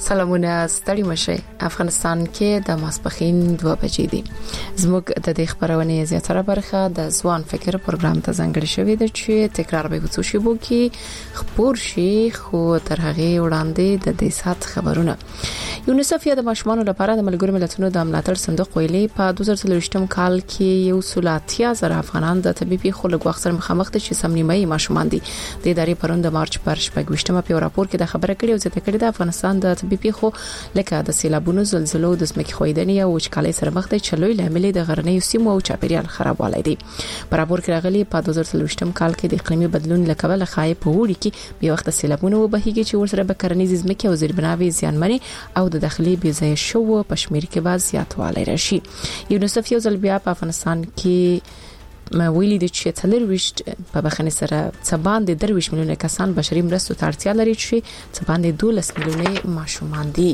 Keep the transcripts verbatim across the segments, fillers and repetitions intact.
سلامونه ستړي مشه. افغانستان کې د ماسپخین دوه بجې دي. زموږ د دې خبرونه زیاتره برخه د ځوان فکر پروګرام ته ځانګړې شوې ده چې تکرار به وڅو شي بو کې خبر شي خو تر هغه وړاندې د دې سات خبرونه. یونیسف د ماشومانو لپاره د ملګرو ملتونو د ملاتړ صندوق ویلي په دوه زره څلوېښتم کال کې یو سلاتیا زره افغانان د طبيبي خلک وخت سره مخامخ دي چې سمنیمي ماشومان دي. د ادارې پروند د مارچ پر شپږ په راپور کې د خبره کړې او ځکه کړې د افغانستان د طبيبي خو لکه د سیلابونو زلزلو د سمکي خویدنې او وچکالۍ سره مخ دي چې لوی لامل د غرنیو سیمو او چاپیریال خرابوالی دي. په راپور کې راغلي په دوه زره څلوېښتم کال کې د اقلیمي بدلون لکه خای په وړي کې به وخت سیلابونو وبهیږي چې ورسره به کرنیز زمکي او زیربناوي زیانمنې او د داخلي بيځای شو په شمیر کې باز زیاتوالی راشي. یونیسف یو ځل بیا په افغانستان کې ما ویلي د چې تلرويشت په بخنه سره څبان د درويش ملیونه کسان بشري مرستو ته اړتیا لري چې څبان د دولس ملیونه ماشومان دي.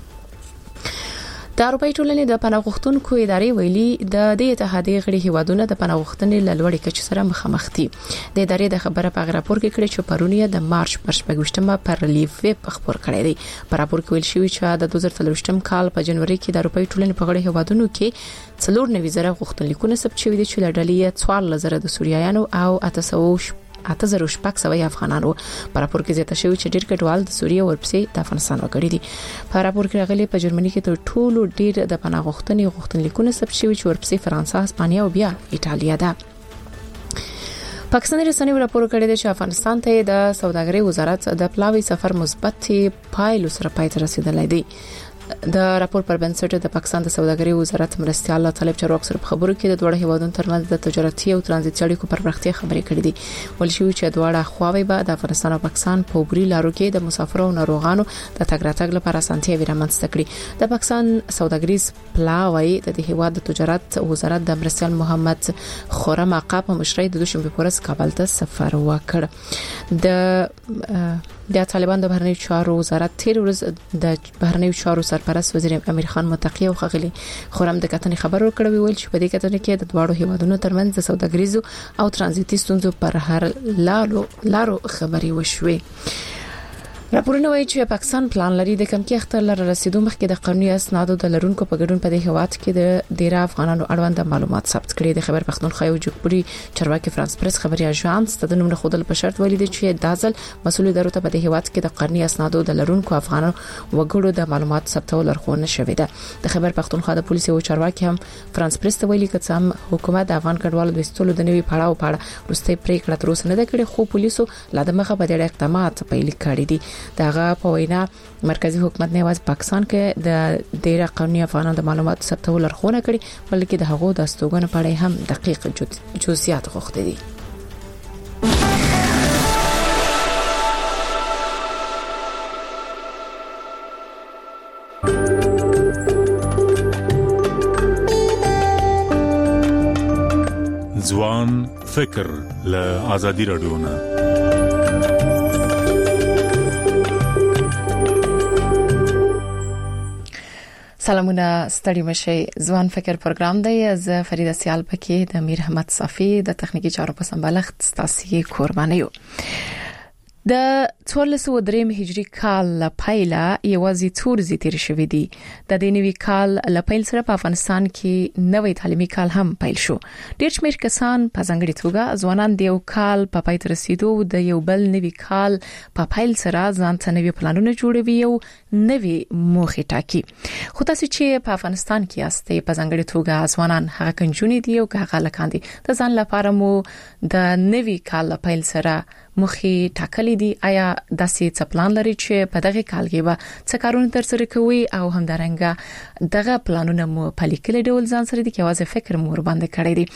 د اروپای ټولنې د پناه غوښتونکو ادارې ویلي د دې اتحادیې غړي هیوادونه د پناه غوښتنې لړوړې کچې سره مخامخ دي. د ادارې د خبره په راپور کې کړي چې پرونی د مارچ پر شپږمه پر لیف ویب خبر کړی دی. په راپور کې ویل شوی چې د دوه زره څلوېښتم کال په جنوري کې د اروپای ټولنې په غړي هیوادونو کې څلور نوي زره غوښتنلیکونه ثبت شوي دي چې لړلې څوار لزره د سوریایانو او اتسوش اته زره شپږ سوه افغانانو. په راپور کې زیاته شوی چې ډیر کډوال د سوریه ورپسې د افغانستان وګړي دي. په راپور کې راغلي په جرمني کې تر ټولو ډیر د پناه غوښتنې غوښتنلیکونه ثبت شوي چې ورپسې فرانسه، هسپانیا او بیا ایتالیا ده. پاکستاني رسنیو راپور کړی دی چې افغانستان ته د سوداګرۍ وزارت د پلاوي سفر مثبت پایلو سره پای ته رسیدلی دی. د راپور پر بنسټ د پاکستان د سوداګرۍ وزارت مرستيال الله طالب چارواک سره په خبرو کې د دوه هیوادونو ترمنځ د تجارتي او ترانزیت اړیکو پر پرمختیا خبرې کړې دي. ول شو چې دوه خواوې به د افغانستان او پاکستان په وګړي لارو کې د مسافرو او ناروغانو د تګ راتګ لپاره اسانتیاوې رامنځته کړي. د پاکستان سوداګریز پلاوی د هیواد د تجارت وزارت د مرستيال محمد خورم عقاب په مشرۍ د دوشنبه پورس کابل ته سفر وکړ. د د طالبان د بهرنیو چارو وزارت تیر ورځ د بهرنیو چارو سرپرست وزیر امیر خان متقی او خغلی خورم د کتنې خبر ورکړی ویل چې په دې کتنې کې د دوه هیوادونو ترمنځ د سوداګریزو او ترانزیتي ستونزو پر هر لارو لارو خبري وشوي. راپورونه وايي چې پاکستان پلان لري د کمکی اختر لره رسیدو مخکې د قانوني اسنادو د لرونکو په ګډون په دې هواد کې د ډیر افغانانو اړوند معلومات ثبت کړي. د خبر پښتونخوا یو جګپوري چارواکي فرانس پریس خبري اژانس د نوم خودل په شرط ویلي چې دازل مسول ادارو ته په دې هواد کې د قانوني اسنادو د لرونکو افغانانو وګړو د معلومات ثبتول لرخونه شوې ده. د خبر پښتونخوا د پولیسو چارواکي هم فرانس پریس ته ویلي چې هم حکومت د افغان کډوالو د استولو د نوي پړاو پاړه وروستي پریکړه تر اوسه نه ده کړې خو پولیسو لا د مخه په دې اقدامات پیل کړي دي. دغه په وینا مرکزی حکومت نه واز پاکستان کې د ډیر قانوني افغانانو د معلوماتو ثبتول لرخونه کړي بلکې د هغو د استوګنو په اړه هم دقیق جزئیات غوښتي دي. ځوان فکر له ازادي رادیو نه سلامونه ستړي مشي. ځوان فکر پروګرام دی. زه فریده سیال پکې د امیر احمد صافي د تخنیکی چارو په سمبالښت ستاسو قرباني یو. د څوارلس سوه درې هجری کال لپاره یوازې څور زیاتې شوې دي. د دې نوي کال لپاره سره په افغانستان کې نوې تعلیمي کال هم پیل شو. ډېر شمېر کسان په ځانګړي توګه ځوانان د یو کال په پای ته رسیدو د یو بل نوي کال په پیل سره ځان ته نوي پلانونه جوړوي او نوي موخې ټاکي. خو تاسو چې په افغانستان کې یاستئ په ځانګړي توګه ځوانان هغه کنجونې دي او هغه لکان دي د ځان لپاره مو د نوي کال په پیل سره مخې ټاکلې دي. آیا داسې څه پلان لري چې په دغه کال کې به څه کارونه ترسره کوي او همدارنګه دغه پلانونه مو په لیکلي ډول ځان سره دي کې واځي فکر مو ور باندې کړی دي.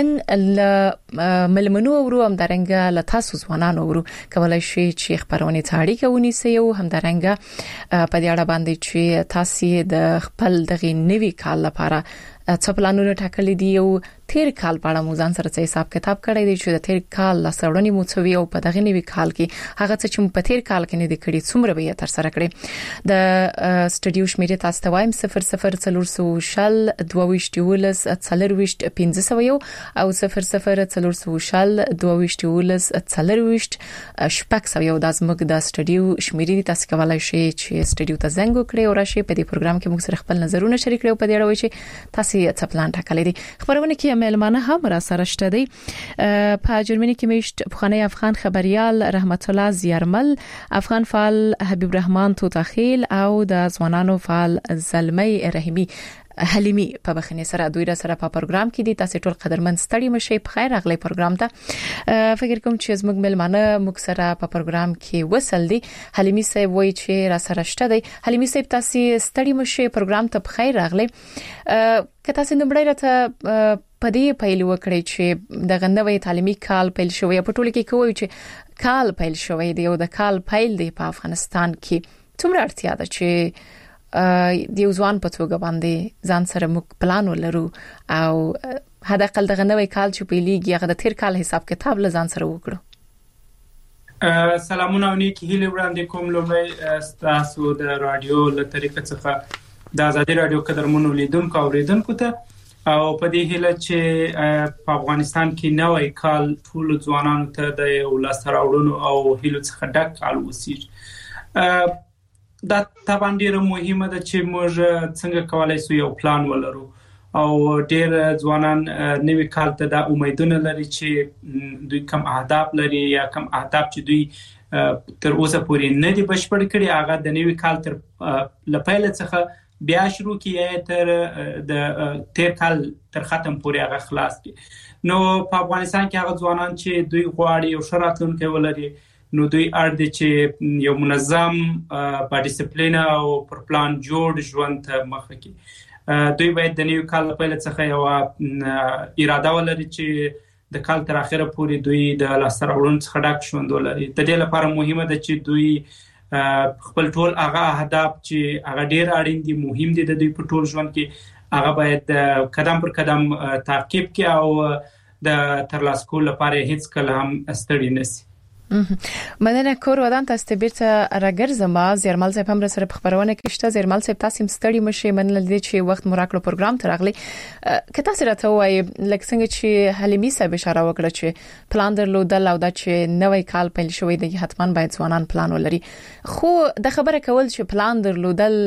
نن ملمنو ورو همدارنګه له تاسو ځوانانو ورو کولای شي چې خبرونه تاړي کوي سي او همدارنګه په دې اړه باندې چې تاسو د خپل دغه نوي کال لپاره څه پلانونه ټاکلي دي او تیر کال په اړه مو ځان سره څه حساب کتاب کړی دی چې د تیر کال لاسوړنی مو څوي او په دغه نیوي کال کې هغه څه چې په تیر کال کې نه دی کړی څومره به تر سره کړی د سټډیو شمیره تاسو ته وایم صفر صفر څلور سو شل دوه ولس څلرويشت پنځه سو یو او صفر صفر څلور سو شل دوه ولس څلرويشت شپږ سو یو د ازمګ د سټډیو شمیره تاسو کولای شئ چې سټډیو ته زنګ وکړئ او راشي په دې پروګرام کې موږ سره خپل نظرونه شریک کړو په دې اړه چې تاسو یې څه پلان ټاکلي دي خبرونه کې مېلمانه هم را سره شته دي په جرمني کې مشت بخانه افغان خبريال رحمت الله زیارمل افغان فعال حبیب رحمان توتاخیل او د ځوانانو فعال زلمی رحیمی حلیمی په بخنه سره دوی را سره په پروګرام کې دي تاسو ټول قدرمن ستړي مشي په خیر اغلی پروګرام ته فکر کوم چې زموږ ملمانه موږ سره په پروګرام کې وصل دي حلیمی صاحب وایي چې را سره شته دي حلیمی صاحب تاسو ستړي مشي پروګرام ته په خیر اغلی که تاسو نمبر راته پدې پیل وکړئ چې د غنوي تعلیمي کال پیل شوی په ټول کې کوی چې کال پیل شوی دی او د کال پیل دی په افغانستان کې څومره اړتیا ده چې د یو ځوان په توګه باندې ځان سره موږ پلان ولرو او هدا کل دغه نوې کال چې پیلېږي هغه د تیر کال حساب کتاب له ځان سره وکړو. سلامونه او نیکی هیله وړاندې کوم لومړی تاسو د رادیو له طریقې څخه د ازادي رادیو قدرمنو لیدونکو او اوریدونکو ته او په دې هیله چې په افغانستان کې نوې کال ټول ځوانانو ته د یو لاسته راوړنو او هیلو څخه ډک کال وسیږي. دا طبعا ډیره مهمه ده چې موږ څنګه کولای شو یو پلان ولرو او ډیر ځوانان نوې کال ته د امیدونه لري چې دوی کوم اهداف لري یا کوم اهداف چې دوی تر اوسه پورې نه دي بشپړ کړي هغه د نوې کال تر لپاره څخه بیا شروع کیږي تر د تیر کال تر ختم پورې هغه خلاص کی. نو په افغانستان کې هغه ځوانان چې دوی غواړي یو شراتلونکو ولري نو دوی اړ دي چې یو منظم په ډیسپلین او پر پلان جوړ ژوند ته مخه کړي. دوی باید د نیو کال په لڅ څخه یو اراده ولري چې د کال تر اخره پورې دوی د لاسته راوړنو څخه ډک ژوند ولري. د دې لپاره مهمه ده چې دوی خپل ټول هغه اهداف چې هغه ډیر اړین دي مهم دي د دوی په ټول ژوند کې هغه باید قدم پر قدم تعقیب کړي او د ترلاسه کولو لپاره هیڅ کله هم ستړي نشي. مننه کور ودان تاسو بیرته راګرځم زیرمل صاحب هم سره په خبرونه کې شته زیرمل صاحب تاسو ستړي مشه منل دي چې وخت مراکلو پروګرام ته راغلي که تاسو راته وایي لکه څنګه چې حلیمی صاحب اشاره وکړه چې پلان درلودل او د چې نوې کال پیل شوی دی حتمان باید ځوانان پلان ولري خو د خبره کول چې پلان درلودل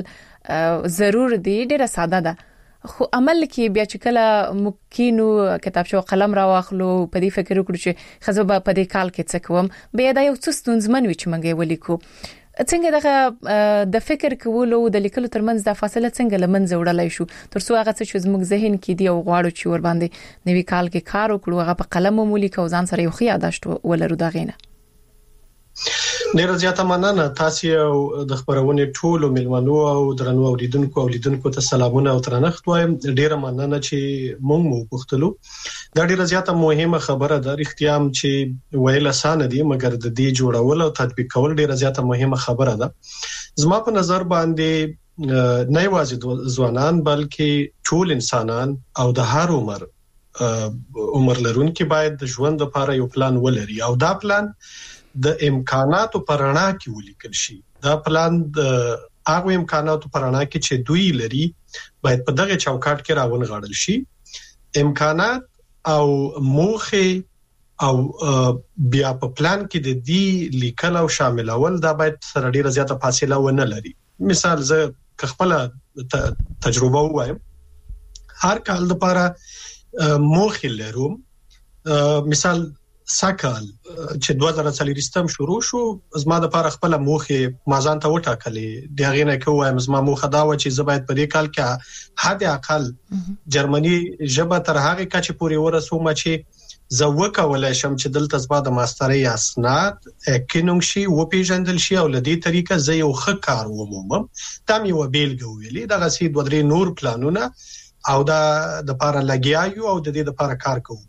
ضرور دی ډیره ساده ده خو عمل کې بیا چې کله ممکنو کتابچه او قلم راواخلو په دې فکر وکړو چې خزبه په دې کال کې څه کوم بیا دا یو څه ستونزمن وي چې منګي ولیکو څنګه دغه د فکر کولو د لیکلو ترمنځ د فاصله څنګه لمنځه وړلای شو ترڅو هغه څه چې زموږ ذهن کې دی او غواړو چې ور باندې نوې کال کې کار وکړو هغه په قلم ولیکو ځان سره یو خیا داشت ولرو دا غینه. ډیر زیاته مننه تاسو او د خبرونه ټولو ملمنو او درنو اوریدونکو او لیدونکو ته سلامونه او ترنښت وایم. ډیر مننه چې مونږ مو پوښتلو دا ډیر زیاته مهمه خبره ده رښتیا هم چې ویل اسانه دي مګر د دې جوړول او تطبیق کول ډیر زیاته مهمه خبره ده. زما په نظر باندې نه یوازې ځوانان بلکې ټول انسانان او د هر عمر عمر لرونکي باید د ژوند لپاره یو پلان ولري او دا پلان د امکاناتو پرانا کې ولیکل شي. دا پلان د هغه امکاناتو پرانا کې چې دوی لري باید په دغه چوکاټ کې راونغاړل شي. امکانات او موخه او بیا په پلان کې د دې لیکل او شاملول دا باید سره ډیره زیاته فاصله ونه لري. مثال زه خپل تجربه وایم هر کال لپاره موخه لرم. مثال سکهال چې دوه زره څلورم شروع شو زما د لپاره خپل موخه مازان ته وټاکلې د هغې نه کوم زما موخه دا و چې زه باید په دې کال کې حد اقل جرمني ژبه تر هغه کچې پورې ورسوم چې زه وکولای شم چې دلته زما د ماسترۍ اسناد کینونګ شي او پیژندل شي او لدې طریقه زه یو ښه کار ومومم. دا مې و بیلګه ویلې دغه سي دوه درې نور پلانونه او دا د لپاره لګیایو او د دې لپاره کار کوو.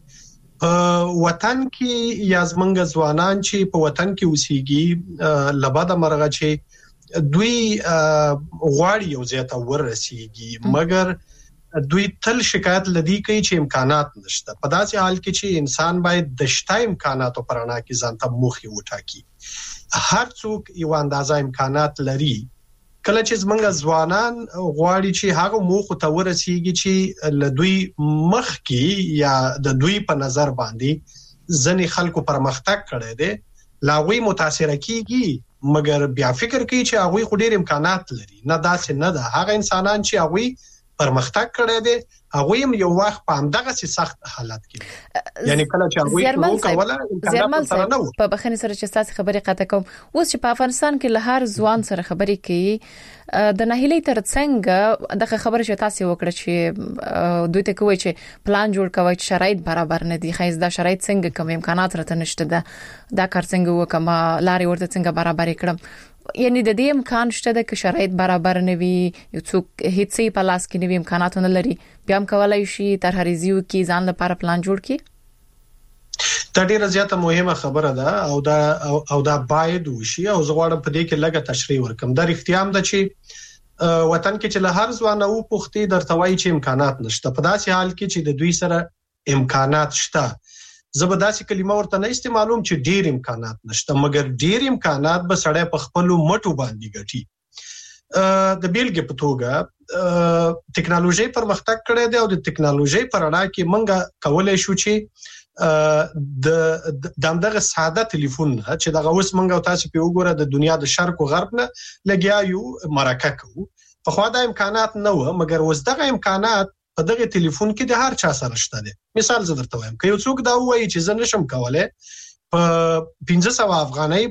وطن کې یا زمونږ ځوانان چې په وطن کې اوسېږي لباده مرغه چې دوی غواړي یو ځای ته ورسیږي مګر دوی تل شکایت لدی کوي چې امکانات نشته. په داسې حال کې چې انسان باید د شته امکاناتو پر اړه کې ځان ته موخي وټاکي. هر څوک یو اندازه امکانات لري. کله چې زمونږ ځوانان غواړي چې هغه موخو ته ورسیږي چې لدوی مخ کې یا د دوی په نظر باندې ځنې خلکو پرمختګ کړی دی، لاغوی متاثر کیږي، مګر بیا فکر کوي چې هغه خو ډیر امکانات لري. نه داسې نه ده. هغه انسانان چې هغه پرمختګ کړی دی هغه هم یو وخت په همدغه سي سخت حالت کې، یعنی کله چې هغه وکوله امکانات سره نه و. په بخښنې سره چې تاسو خبرې قطع کوم، اوس چې په افغانستان کې له هر ځوان سره خبرې کوي د ناهیلۍ ترڅنګ دغه خبره چې تاسو وکړه چې دوی ته کوي چې پلان جوړ کوي چې شرایط برابر نه دي، خایز دا شرایط څنګه کوم امکانات راته نشته ده، دا کار څنګه وکم، لاري ورته څنګه برابر کړم. یعنی د دې امکان شته د شرایط برابر نه وي، یو څوک هیڅ په لاس کې نه وي، امکانات نه لري، بیا هم کولای شي تر هریزیو کې ځان لپاره پلان جوړ کړي. دا ډیره زیاته مهمه خبره ده او دا او, او دا باید وشي. او زه غواړم په دې کې لږه تشریح ورکم. دا اختیام ده چې وطن کې چې له هر ځوان او پوښتې درته وایي چې امکانات نشته. په داسې حال کې چې د دوی سره امکانات شته، زبرداسي کلمه ورته نه استعمالوم چې ډیر امکانات نشته، مګر ډیر امکانات به سړی په خپل مټو باندې ګټي. د بیلګې په توګه ټیکنالوژي پرمختګ کړی دی او د ټیکنالوژي پر اړه کې منګه کولای شو چې د دغه ساده ټلیفون چې دغه اوس منګه تاسو په وګوره د دنیا د شرق او غرب نه لګیا یو مرکه کوو. په خو دا امکانات نه و، مګر اوس دغه امکانات په دغه ټلیفون کې د هر چا سره شته دي. مثال زه درته وایم، که یو څوک دا وایي چې زه نشم کولای په پنځه سوه افغانۍ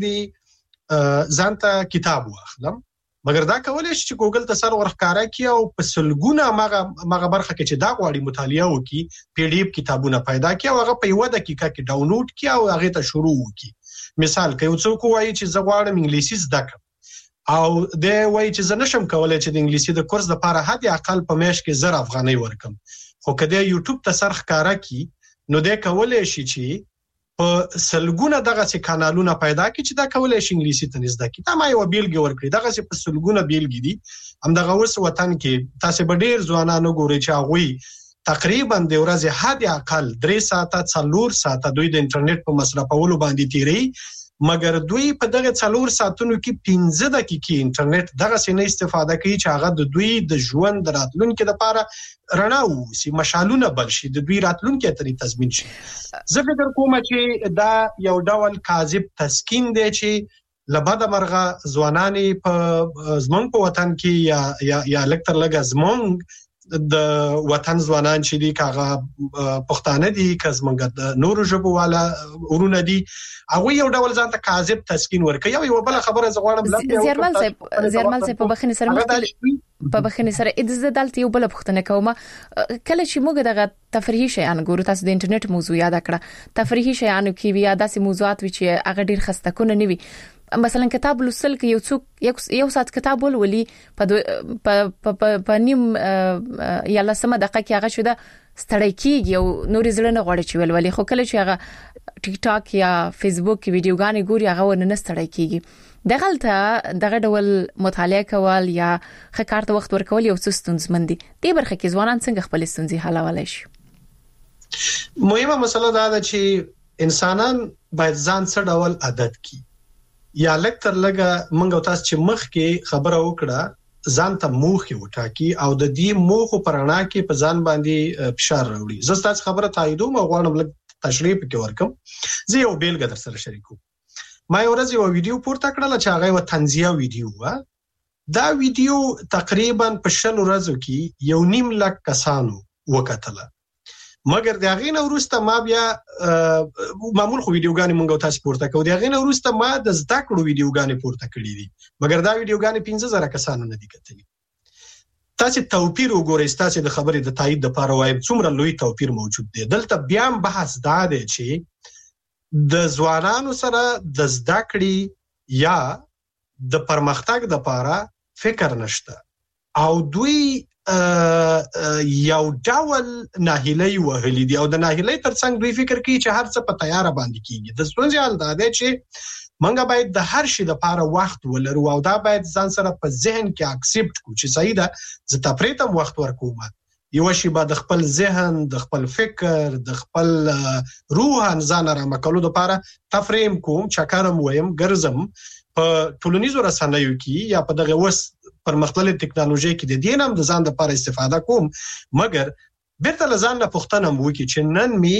باندې ځان ته کتاب واخلم، مګر دا کولای شي چې ګوګل ته سر ورښکاره کړي او په سلګونه مغه مغه برخه کې چې دا غواړي مطالعه وکړي، پی ډی اف کتابونه پیدا کړي او هغه په یو دقیقه کې ډاونلوډ کړي او هغه ته شروع وکړي. مثال که یو څوک وایي چې زه غواړم انګلیسي زده کړم او د وایي چې زه نشم کولای چې د انګلیسي د کورس لپاره حد اقل په میاشت کې زر افغانۍ ورکم، خو کله یوټیوب ته سر ښکارا کی نو د کولای شي چې په سلګونه دغه سي کانالونه پیدا کړي چې دا کولای شي انګلیسي ته نږدې کی. دا ما یو بیلګه ورکړي، دغه سي په سلګونه بیلګې دي. هم دغه اوس وطن کې تاسو به ډیر ځوانانو ګوري چې هغه تقریبا د ورځې حد اقل درې ساعته څلور ساعته دوی د انټرنیټ په مصرفولو باندې تیری، مګر دوی په دغه څلور ساعتونو کې پنځه دقیقې انټرنیټ دغه سینې استفاده کوي چې هغه د دوی د ژوند راتلونکو لپاره رڼا وسی مشالونه بل شي، د دوی راتلونکو ته تضمین شي. زه فکر کوم چې دا یو ډول کاذب تسکین دی چې لبد مرغه ځوانانی په زمون په وطن کې یا یا یا لکتر لګ زمون د وطن ځوانان چې دي کاغه پښتانه دي کزمنګ د نورو ژبو والا ورونه دي، هغه یو ډول ځان ته کاذب تسکین ورکوي. یو بل خبره زه غواړم لکه زیرمل صاحب زیرمل صاحب په بخښنې سره مختلف په بخښنې سره اې د دلته یو بل پښتنه کومه کله چې موږ دغه تفریحي شیان ګورو، تاسو د انټرنیټ موضوع یاد کړه، تفریحي شیان کې وی داسې موضوعات وی چې هغه ډیر خسته کونه نه وي. مثلا کتاب لوستل کې یو څوک یو ساعت کتاب ولولي په په په نیم یا لسمه دقیقه کې هغه شوه ستړی کیږي او نور زړه نه غواړي چې ولولي، خو کله چې هغه ټیک ټاک یا فیسبوک کې ویډیوګانې ګوري هغه ونه ستړی کیږي. دغلته دغه ډول مطالعه کول یا خکارت وخت ورکول یو څه ستونزمن دي. دې برخه کې ځوانان څنګه خپل ستونزې حلولای شي؟ مهمه مسله دا ده چې انسانان باید ځان څه ډول عادت کړي. یا لکتر لګه منګو تاسو چې مخ کې خبره وکړه ځان ته موخي وټاکي او د دې موخو پرانا کې په ځان باندې فشار راوړي. زه تاسو خبره تاییدوم او غواړم لږ تشریح پکې ورکم. زه یو بیلګه در سره شریکوم. ما یو ورځ یو ویډیو پورته کړل چې هغه و تنزیه ویډیو و. دا ویډیو تقریبا په شل ورځو کې یو نیم لک کسانو وکتله، مګر د هغې نه وروسته ما بیا معمول خو ویډیوګانې مونږ تاسو پورته کوو، د هغې نه وروسته ما د زده کړو ویډیوګانې پورته کړې دي، مګر دا ویډیوګانې پنځه زره کسانو نه دي کتلي. تاسو توپیر وګورئ، تاسو د خبرې د تایید لپاره وایم څومره لوی توپیر موجود دی. دلته بیا بحث دا دی چې د ځوانانو سره د زده کړې یا د پرمختګ لپاره فکر نشته او دوی یو ډول ناهیلۍ وهلي دي او د ناهیلۍ ترڅنګ دوی فکر کوي چې هر څه په تیاره باندې کیږي. د ستونزې حل دا دی چې موږ باید د هر شي لپاره وخت ولرو او دا باید ځان سره په ذهن کې اکسپټ کړو چې صحیح ده زه تفریح ته وخت ورکوم، یو شی به د خپل ذهن د خپل فکر د خپل روح ځان را مکلو د لپاره تفریم کوم چکرم ويم ګرځم په ټولنیزو رسنیو کې یا په دغه وس پرمختللې ټکنالوژي کې د دینم د ځان لپاره استفاده کوم مګر بیرته لزان نه پښتنه مو کې چې نن می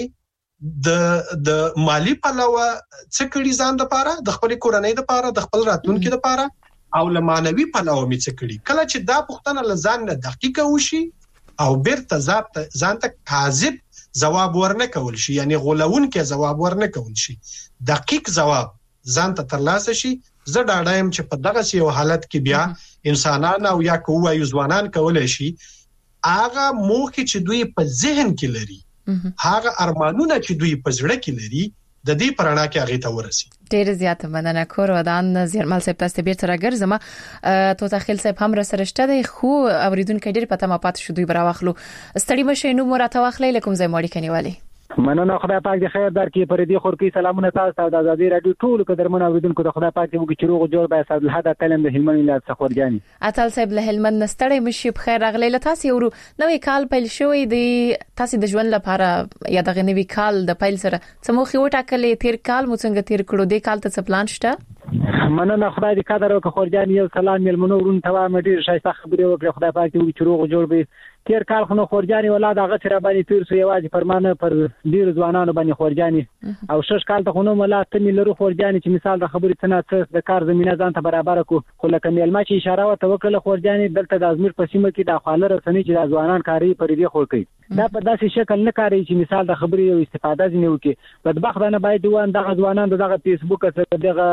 د د مالی پلوه څه کړي ځان لپاره د خپل کورنۍ لپاره د خپل راتلونکو لپاره او لمانوي پلوه می څه کړي کله چې دا پښتنه لزان نه دقیقه وشي او بیرته ځان ته کاذب جواب ورنه کول شي یعنی غولون کې جواب ورنه کول شي دقیق جواب ځان ته ترلاسه شي زه دا ډایم چې په دغه یو حالت کې بیا انسانان او یا کوه یو ځوانان کولای شي هغه موخه چې دوی په ذهن کې لري هغه ارمانونه چې دوی په زړه کې لري د دې پرانا کې هغه ته ورسي ډیر زیاته مننه کور ودان زیرمل صاحب تاسو به تر ګرځم تو تخیل صاحب هم را سره شته دی خو اوریدونکو ډیر پته ما پات شو دوی براوخلو ستړي مشه نو مرته واخلې لکم زې ماړي کنيوالي مننه خدای پاک دې خیر درکړي پر دې خورکی سلامونه تاسو ته د ازادي رادیو ټول قدرمن اوریدونکو ته خدای پاک دې وکړي چې روغ جوړ به صاحب الحدا تعلم د هلمند ولایت څخه ورګانی اتل صاحب له هلمند نستړی مشي په خیر اغلی له تاسو ورو نوې کال پیل شوی دی تاسو د ژوند لپاره یا د نوې کال د پیل سره سموخي وټاکلې تیر کال مو څنګه تیر کړو د کال ته څه پلان شته مننه خدای دې قدر وکړي خورجان یو سلام ملمنو ورون ته ما ډیر شایسته خبرې وکړي خدای پاک دې وکړي چې روغ جوړ به تیر کال خو خورجاني ولادت هغه سره باندې تیر سو یوازې فرمانه پر ډیر ځوانانو باندې خورجاني او شش کال ته خو نو ملات تني لرو خورجاني چې مثال د خبرې څنګه د کار زمينه ځان ته برابر کو خو لکه میلما چې اشاره و توکل خورجاني دلته د ازمیر په سیمه کې د خاله رسنۍ چې د ځوانان کاری پر دې خور کوي دا په داسې شکل نه کاری چې مثال د خبرې یو استفاده ځنی وکي بدبخت نه باید وان دغه ځوانان دغه فیسبوک سره دغه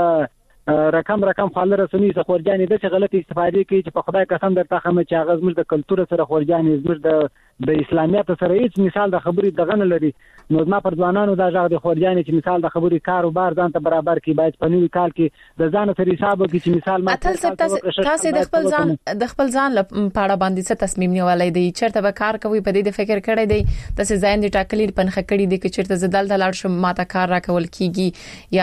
رقم رقم خاله رسنۍ څخه خورجاني د څه غلطي استفاده کوي چې په خدای قسم درته خمه چې هغه زموږ د کلچر سره خورجاني زموږ د د اسلامیت سره هیڅ مثال د خبرې دغه نه لري نو ما پر ځوانانو دا ځاګ د خورجاني چې مثال د خبرې کاروبار ځان ته برابر کی باید په نوې کال کې د ځان سره حساب وکړي چې مثال ما تاسو د خپل ځان د خپل ځان لپاره باندې څه تصمیم نیولای دی چیرته به کار کوي په دې د فکر کړی دی تاسو ځان د ټاکلې پنخه کړی دی چې چیرته زدل د لاړ شم ماته کار راکول کیږي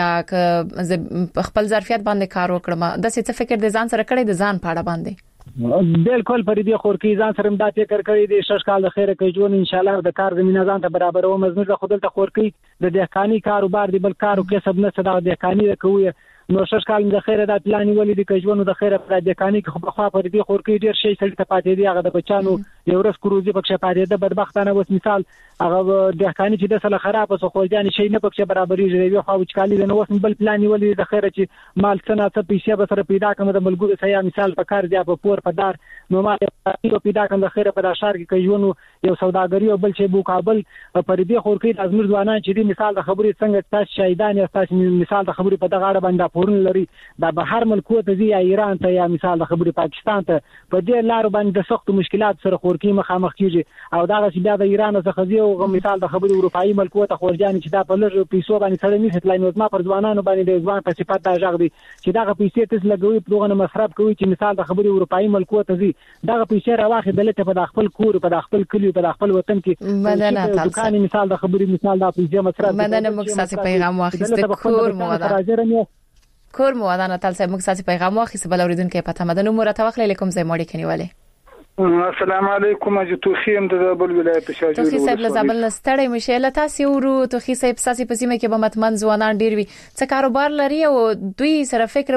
یا خپل ظرفیت باندې کار وکړم د څه فکر د ځان سره کړی د ځان پاړه باندې بالکل پر دې خور کې ځان سره مدا فکر کړی دی شش کال د خیره کې جوړ ان شاء الله د کار زمينه ځان ته برابر او مزمن د خپل ته خور کې د دهقانی کاروبار دی بل کارو کې سب نه صدا دهقانی کوي نو شش کال د خیره د پلان ولې د کژونو د خیره پر دهقانی کې خو خو پر دې خور کې ډیر شي سړی ته پاتې دی هغه د بچانو یو ورځ کروزي پکښه پاتې ده بدبختانه وس مثال هغه دهقانی چې د سره خراب اوسه خو ځان شي نه پکښه برابرې ژوي خو وچکالي نه وس بل پلان ولې د خیره چې مال څنګه څه پیسې به سره پیدا کوم د ملګرو سیا مثال په کار دی په پور په دار نو ما یو پیدا کوم د خیره په شهر کې کژونو یو سوداګری او بل چې بو کابل پر دې خور کې ازمیر ځوانان چې دی مثال د خبرې څنګه تاسو شهیدان یا تاسو مثال د خبرې په دغه اړه باندې پورن لري دا بهر ملکو ته یا ایران ته یا مثال د خبرې پاکستان ته په دې لار باندې د سخت مشکلات سره خور کې مخامخ کیږي او دا چې بیا د ایران څخه دی او مثال د خبرې اروپאי ملکو ته خورجان چې دا په لږ پیسو باندې سره نه ستلای نو ما پر ځوانانو باندې د ځوان په صفات دا ژغ دي چې دا پیسې تاسو لګوي په دغه مصرف کوي چې مثال د خبرې اروپאי ملکو ته دی دا پیسې راوخه دلته په خپل کور په خپل کلی په خپل وطن کې مننه تاسو مثال د خبرې مثال دا پیسې مصرف مننه مخصص پیغام واخیسته کور مو کور مو ودان تل سه موږ ساسي پیغام واخیسته بل اوریدونکو په تمه د نو مرته واخلې لیکم زې ماړي کنيواله السلام علیکم اجي توخیم د زابل ولایت شاجور توخی صاحب له زابل نستړی مشه له تاسو ورو توخی صاحب ساسي پسیمه کې به متمن ځوانان ډیر وي څه کاروبار لري او دوی سره فکر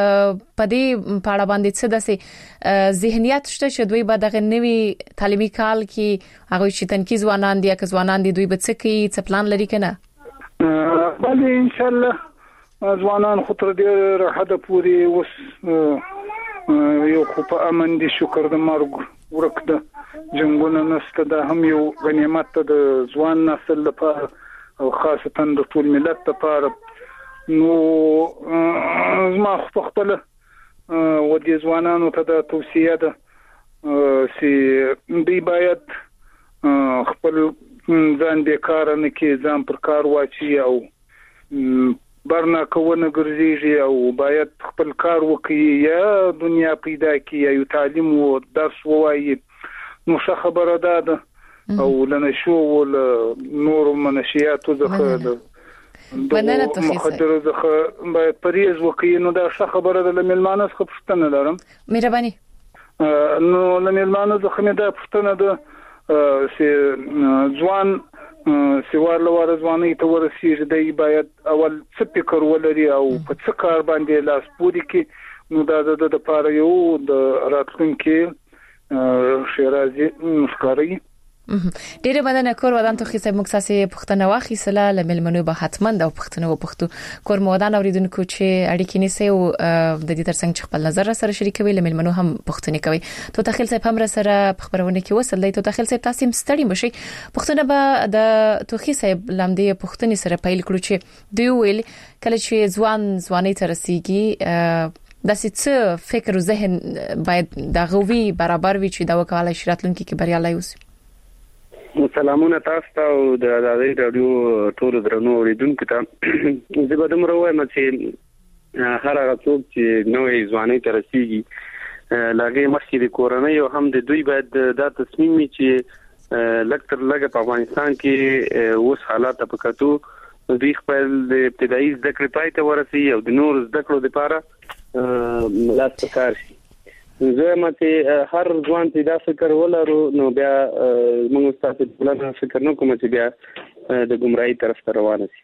پدې پاړه باندې څه دسه ذهنیت شته چې دوی به دغه نوي تعلیمي کال کې هغه چې تنکي ځوانان دي که ځوانان دي دوی به څه کوي څه پلان لري کنه بله ان شاء الله ځوانان خو تر دې حد پورې وس یو خو په امن دي شکر د مرګ ورکده جنگونه نسته دا هم یو غنیمت د ځوان نسل لپاره او خاصتا د ټول ملت لپاره نو زما خپل و دې ځوانانو ته د توصیه ده چې دوی باید خپل ځان بیکاره نه کې ځان پر کار واچي او برنا کوونه ګرځيږي او باید خپل کار وکړي یا دنیا پیدا کړي یا یو تعلیم او درس ووایي نو څه خبره ده او لنه شو ول نور منشياتو زخه مننه توخی مخدر زخه باید پریز وکړي نو دا څه خبره ده لملمانه څخه پښتنه لرم مهرباني نو لملمانه زخه مې دا پښتنه ده سي ځوان سیوار لوار ځواني ته ورسیږي د باید اول څه فکر ولري او په څه کار باندې لاس پوري کې نو دا د لپاره یو د راتلونکي شیرازي مخکاري ډیره بدنه کور ودان ته خصه مکساسي پښتنه واخی سلا لملمنو به حتما د پښتنه و پښتو کور مودان اوریدونکو چې اړیکې نسي او د دې ترڅنګ چې خپل نظر سره شریکوي لملمنو هم پښتنه کوي ته تخیل صاحب هم سره خبرونه کې وصل دی ته تخیل صاحب تاسو مستړی مشي پښتنه به د توخي صاحب لامدې پښتني سره پیل کړو چې دوی ویل کله چې ځوان ځواني تر رسیدي د څه فکر او ذهن باید د غوي برابر وي چې دا وکاله شراتلونکو کې بریالي اوسي. سلامونه تاسو ته او د آزادۍ رادیو ټول درنو اوریدونکو ته زه به دومره وایم چې هر هغه څوک چې نوې ځواني ته رسیږي لږه مخکې د کورونای او هم د دوی باید دا تصمیم چې لکتر لګه په افغانستان کې اوس حالات په کتو دوی خپل د ابتدایي زده کړې پای ته ورسي او د نور زده کړو لپاره لاس کار شي. زه مته هر ځوان چې دا فکر ولرو نو بیا موږ تاسو په فکر نه کوم چې بیا د ګمراهي طرف ته روان شي.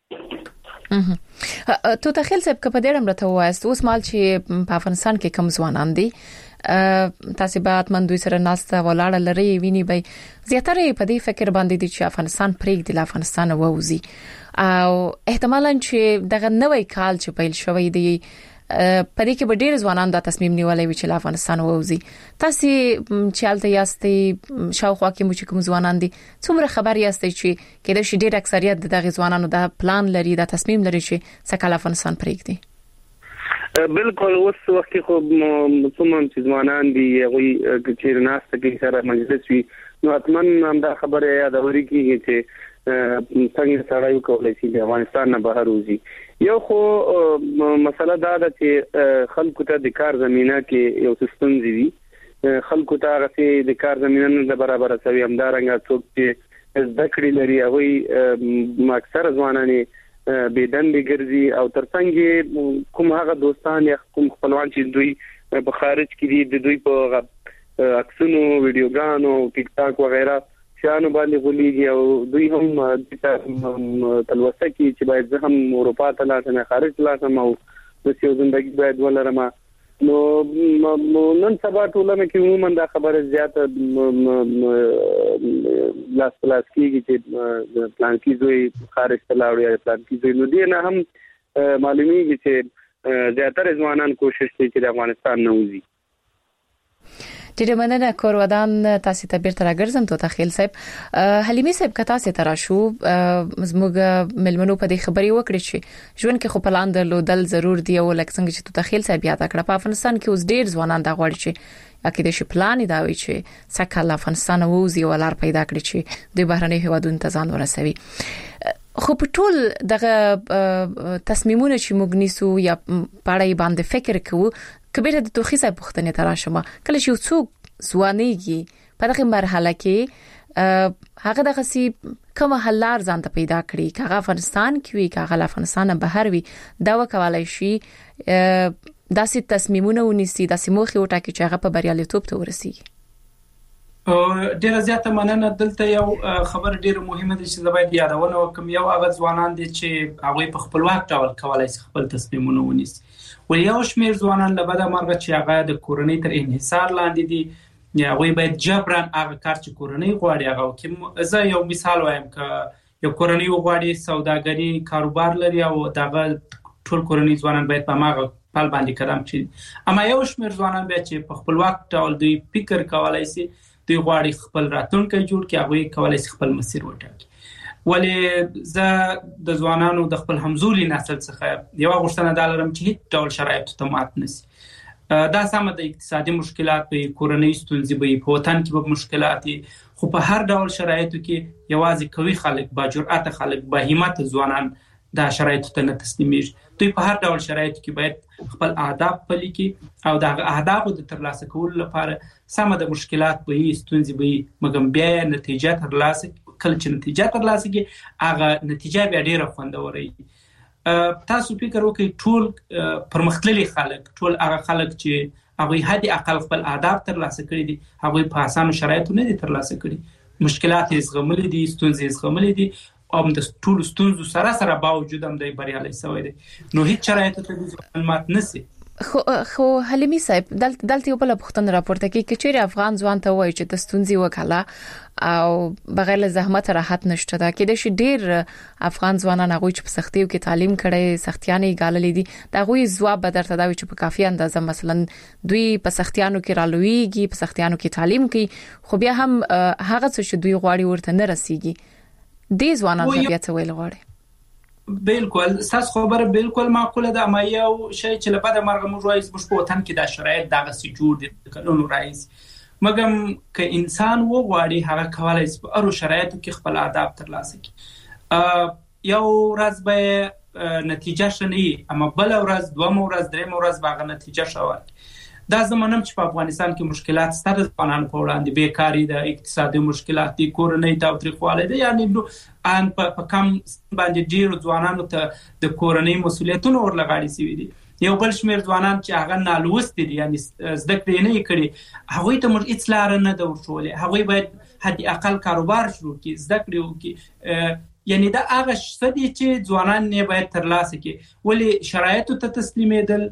تو تخیل صاحب کپه ډېر امرته وایست اوس مال چې په افغانستان کې کم ځوانان دي تاسو به اتمن دوی سره ناسته ولاړه لري ویني به زیاتره په دې فکر باندې دي چې افغانستان پرېږدي د افغانستان ووزي او احتمالاً چې دغه نوې کال چې پیل شوی دی په دې کې به ډېر ځوانان دا تصمیم نیولای وي چې افغانستان ووزي. تاسو چې الته یاستئ شاوخوا کې مو چې کوم ځوانان دي څومره خبر یاستئ چې کله شي ډېر اکثریت دغه ځوانانو دا پلان لري دا تصمیم لري چې څنګه افغانستان پرېږدي؟ بالکل اوس وخت خو څومره چې ځوانان دي هغه چې ناسته کې سره مجلس وي نو اتمن هم دا خبره یادوري کیږي چې څنګه سړی کولای شي د افغانستان نه بهر وځي. یو خو مسله دا ده چې خلکو ته د کار زمينه کې یو سیستم دی خلکو ته غسي د کار زمينه نه برابر شوی همدارنګه څوک چې زده کړې لري هغه اکثر ځوانان به دندې ګرځي او ترڅنګ کوم هغه دوستان یا کوم خپلوان چې دوی په خارج کې دي د دوی په عکسونو ویډیوګانو ټیک ټاک وغیرہ شانو باندې غولېږي او دوی هم تلوسه کې چې باید زه هم اروپا ته لاړم خارج لاړم او د سیو ژوندۍ باید ولرم نو نن سبا ټولنه کې عموما دا خبره زیاته لاس پلاس کېږي چې پلان کې دوی خارج ته لاړ یا پلان کې دوی نو دی نه هم معلومیږي چې زیاتره ځوانان کوشش کوي چې د افغانستان نه وځي. ډیره مننه کور ودان تاسو ته بیرته راګرځم ته تخیل صاحب حلیمي صاحب کتا سي ترا شو زموږ ملمنو په دې خبري وکړي چې ژوند کې خو پلان درلودل ضرور دی او لکه څنګه چې ته تخیل صاحب یاد کړ په افغانستان کې اوس ډیر ځوانان دا غواړي چې اکید شي پلان دا وي چې څنګه افغانستان ووزي ولر پیدا کړي چې د بهرنی هیوادونو ته ځان ورسوي. خو په ټول دغه تصمیمونه چې موږ نیسو یا پړای باندې فکر کوو کبیره د توخي صاحب پښتنه تراشمه کله چې څوک ځوانيږي په دغه مرحله کې هغه دغه سي کوم حلار ځان ته پیدا کړی کغه افغانستان کې وي کغه افغانستان بهر وي دا وکولای شي داسې تصمیمونه ونیسي داسې موخه وټاکي چې هغه په بریالیتوب ته ورسیږي. ډیره زیاته مننه. دلته یو خبر ډیره مهمه ده چې زباید یادونه وکم یو هغه ځوانان دي چې هغه په خپلواک ډول کولای شي خپل تصمیمونه ونیسي ول یو شمیر ځوانان له بده مرغه چې هغه د کورنۍ تر انحصار لاندې دي یا هغه باید جبران هغه کار چې کورنۍ غواړي هغه کوم زه یو مثال وایم ک یو کورنۍ غواړي سوداګری کاروبار لري او دغه ټول کورنۍ ځوانان باید په ماغه پال باندې قدم چي اما یو شمیر ځوانان به چې په خپلواک ډول دوی فکر کولای شي دوی غواړي خپل راتلونکی جوړ کړي هغه کولای شي خپل مسیر وټاکي. ولې زه د ځوانانو د خپل همزولي نسل څخه یو غوښتنه دا لرم چې هیڅ ډول شرایط ته مات نشي. دا سم د اقتصادي مشکلات په کورنۍ ستونزې به په وطن کې به مشکلات خو په هر ډول شرایطو کې یوازې قوي خلک با جرأت خلک با همت ځوانان دا شرایط ته نه تسلیمېږي. دوی په هر ډول شرایطو کې باید خپل اهداف پلي کړي او دا اهداف د ترلاسه کولو لپاره سم د مشکلات به ستونزې به مګم بیا نتیجه ترلاسه کله چې نتیجه ترلاسه کړي هغه نتیجه بیا ډیره خوندوره وي. تاسو فکر وکړئ ټول پرمختللي خلک ټول هغه خلک چې هغه هدي اقل خپل آداب ترلاسه کړي دي، هغه په اسانو شرایطو نه دي ترلاسه کړي، مشکلات یې زغملي دي، ستونزې یې زغملي دي، او د ټول ستونزو سره سره باوجود هم د بریالي شوی دي. نو هیڅ شرایط ته د ځوان مات نسی. خو خو حلیمي صاحب دلته دلته یو بل پوښتنه راپورته کوي چې چیرې افغان ځوان ته وایي چې د ستونزې وکاله او بغیر له زحمت راحت نشته، دا کې د شي ډیر افغان ځوانان هغه چې په سختیو کې تعلیم کړي، سختیانې ګاللې دي، دا غوي ځواب به درته دا وي چې په کافي اندازه مثلا دوی په سختیانو کې رالويږي، په سختیانو کې تعلیم کوي، خو بیا هم هغه څه چې دوی غواړي ورته نه رسیږي. دې ځوانان بیا څه ویل غواړي؟ بالکل تاسو خبره بالکل معقوله ده، اما یو شی چې لپاره مرګ موږ وایي چې په وطن کې دا شرایط دغه سي جوړ دي کلونو راځي، مګم ک انسان و غواړي هغه کولای شي په اړو شرایطو کې خپل آداب ترلاسه کړي. یو ورځ به نتیجه شنی، اما بل ورځ دوم ورځ دریم ورځ به نتیجه شوي. دا زمونږ چې په افغانستان کې مشکلات ستر ځوانان په وړاندې بیکاری ده، اقتصادي مشکلات دي، کورنۍ تاوتریخوالی ده، یعنی ان په کم باندې ډیر ځوانانو ته د کورنۍ مسولیتونو ورلغاړي سوي دي. یو بل شمیر ځوانان چې هغه نالوست دي، یعنی زده کړې نه کړي، هغه ته موږ هیڅ لار نه دا ورشولې، هغه باید حد اقل کاروبار شروع کړي، زده کړي وکړي. یعنی دا هغه څه دي چې ځوانان نه باید ترلاسه کړي، ولې شرایطو ته تسلیمېدل،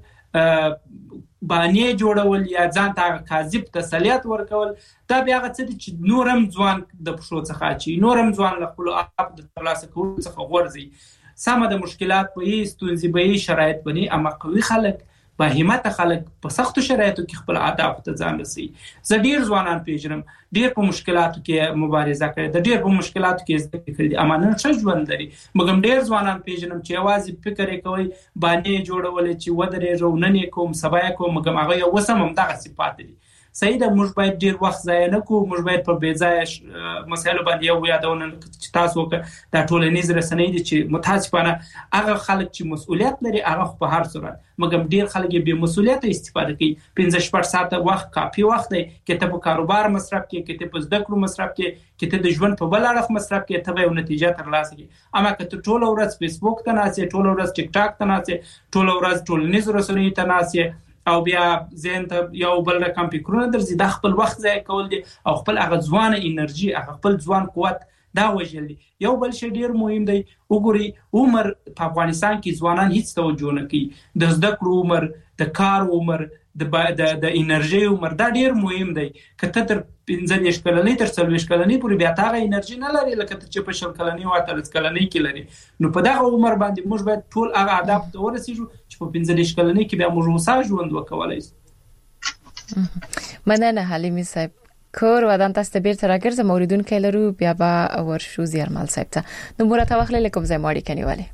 باندې جوړول یا ځان ته کاذب تسلیت ورکول، دا بیا هغه څه چې نورم ځوان د پښو څخه چی نورم ځوان له خپل اپ د ترلاسه کولو څخه غورځي. سم د مشکلات په ستونزې به شرایط بني، اما قوي خلک با همت خلک په سختو شرایطو کې خپل آداب ته ځان رسي. زه ډیر ځوانان پیژنم ډیر په مشکلاتو کې مبارزه کوي، د ډیر په مشکلاتو کې زده کړې دي، اما نن ښه ژوند لري. مګم ډیر ځوانان پیژنم چې یوازې فکر کوي باندې جوړول چې ودرې رو نن کوم سبا کوم، مګم هغه یو وسم هم دغه صفات دي. صحیح ده، موږ باید ډیر وخت ضایع نه کوو، موږ باید په بې ځایه مسایلو باندې یو یادونه چې تاسو وکړه د ټولنیز رسنۍ دي چې متاسفانه هغه خلک چې مسؤلیت لري هغه په هر صورت، مګم ډیر خلک به مسؤلیت استفاده کوي. پنځه شپږ ساعته وخت کافي وخت دی چې ته په کاروبار مصرف کې، کې ته په زده کړو مصرف کې، کې ته د ژوند په بل اړخ مصرف کې، ته به یو نتیجه ترلاسه کړې. اما که ته ټول ورځ فیسبوک ته ناسې، ټول ورځ ټیک ټاک ته ناسې، ټول ورځ ټولنیز رسنۍ ته ناسې، او بیا زین ته یو بل رقم فکرونه درځي، دا خپل وخت ضایع کول دي او خپل هغه ځوانه انرژي، هغه خپل ځوان قوت دا وژل دي. یو بل شی ډیر مهم دی، وګوري عمر په افغانستان کې ځوانان هیڅ توجه نه کوي، د زده کړو عمر، د کار عمر، د د د انرژي عمر دا ډیر مهم دی. کته تر پنځه دیش کلنۍ تر څلوېښت کلنۍ پورې بیا تاغه انرژي نه لري لکه چې په شل کلنۍ او اتلس کلنۍ کې لري. نو په دغه عمر باندې موږ باید ټول هغه آداب ته ورسېږو چې په پنځه دیش کلنۍ کې بیا موږ وسه ژوند وکولای شو. مننه حلیمي صاحب. کور ودان تاسو ته بیرته راګرځم، اوریدونکو لرو بیا به ورشو زیرمال صاحب ته. نو مرته واخلې لکم زای ماړي کني والے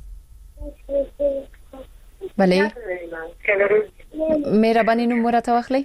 بله مهرباني نو مرته واخلې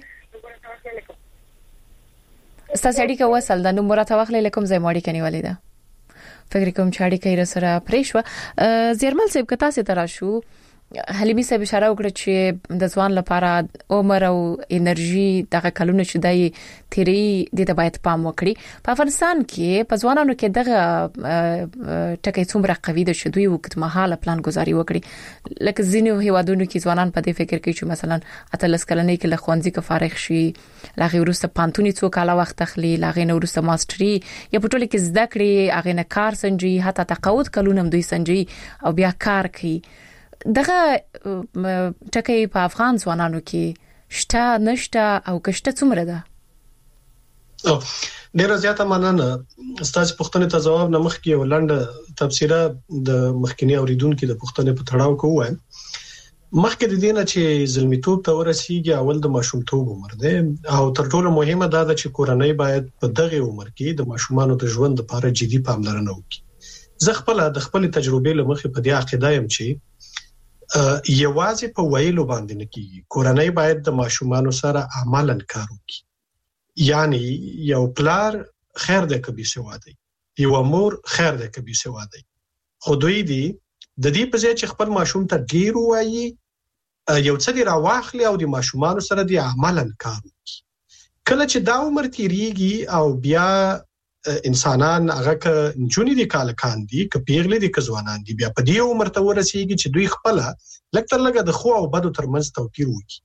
ستاسو اړیکه وصل ده. نو مرته واخلې لکم زای ماړي کني والے ده فکر کوم چاړي کوي رسره پریښو. زیرمال صاحب کتا سي ترا شو حلیمي صاحب اشاره وکړه چې د ځوان لپاره عمر او انرژي دغه کلونه چې دای تیری د باید پام وکړي. په افغانستان کې په ځوانانو کې دغه ټکي څومره قوي ده چې دوی وخت مهاله پلان گزاري وکړي. لکه ځینو هیوادونو کې ځوانان په دې فکر کوي چې مثلا اتلس کلنۍ کې له ښوونځي کې فارغ شي، لاغي ورسته پانتونی څو کاله وخت تخلي، لاغي نو ورسته ماستري یا په ټوله کې زده کړي، هغه نه کار سنجي، حتی تقاعد کلونه دوی سنجي او بیا کار کوي. دغه ټکي په افغان ځوانانو کې شته نشته او کشته څومره ده؟ او ډیره زیاته مننه. ستاسو پوښتنې ته ځواب نه مخکې یو لنډه تفسیره د مخکینی اوریدونکو د پوښتنې په تړاو کوه. مخکې د دینه چې زلمیتوب ته ورسیږي اول د ماشومتوب عمر دی او تر ټولو مهمه دا ده چې کورنۍ باید په دغه عمر کې د ماشومانو د ژوند لپاره جدي پاملرنه وکړي. زه خپل د خپل تجربې له مخې په دې عقیده یم چې یوازې په ویلو باندې نه کیږي، کورنۍ باید د ماشومانو سره عملاً کار وکړي. یعنی یو پلار خیر ده کبي سوا دی، یو مور خیر ده کبي سوا دی، خو دوی دی د دې په ځای چې خپل ماشوم ته ډیر وایي یو څه دی راواخلي او د ماشومانو سره دی عملاً کار وکړي. کله چې دا عمر تیریږي او بیا انسانان هغه ک جونی دي کالکان دي ک پیغلې دي ک ځوانان دي، بیا په دې عمر ته ورسیږي چې دوی خپل لکه لکه د خو او بدو ترمنځ توپیر وکړي.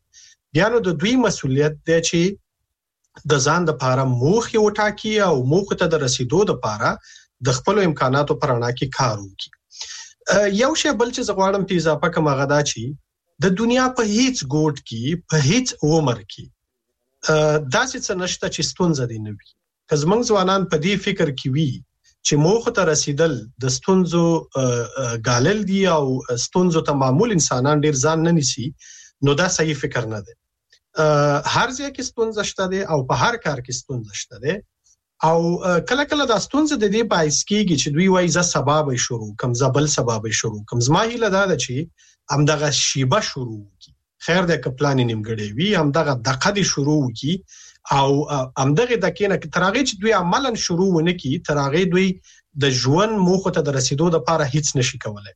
بیا نو د دوی مسولیت دی چې د ځان د لپاره موخې وټاکي او موخې ته د رسیدو لپاره د خپل امکاناتو پر اړه کې کار وکړي. یو شی بل چې زغواړم په اضافه کوم هغه دا چې د دنیا په هیڅ ګوټ کې په هیڅ عمر کې داسې څه نشته چې ستونزه دی نه وي. که زموږ ځوانان په دې فکر کې وي چې موخه ته رسیدل د ستونزو غالل دي او ستونزو ته معمول انسانان ډیر ځان نه نيسي نو دا صحیح فکر نه دی. هر ځای کې ستونزه شته دي او په هر کار کې ستونزه شته دي او کله کله دا ستونزه د دې باعث کیږي چې دوی وایي ز سبب شروع کوم زبل سبب شروع کوم زما هیله دا ده چې همدغه شیبه شروع کی خیر د کپلان نیمګړی وي همدغه دقه دي شروع کی او همدغه د کینه ترغه چې دوی عملاً شروع ونه کی ترغه دوی د ژوند موخه ته د رسیدو لپاره هیڅ نشي کولای.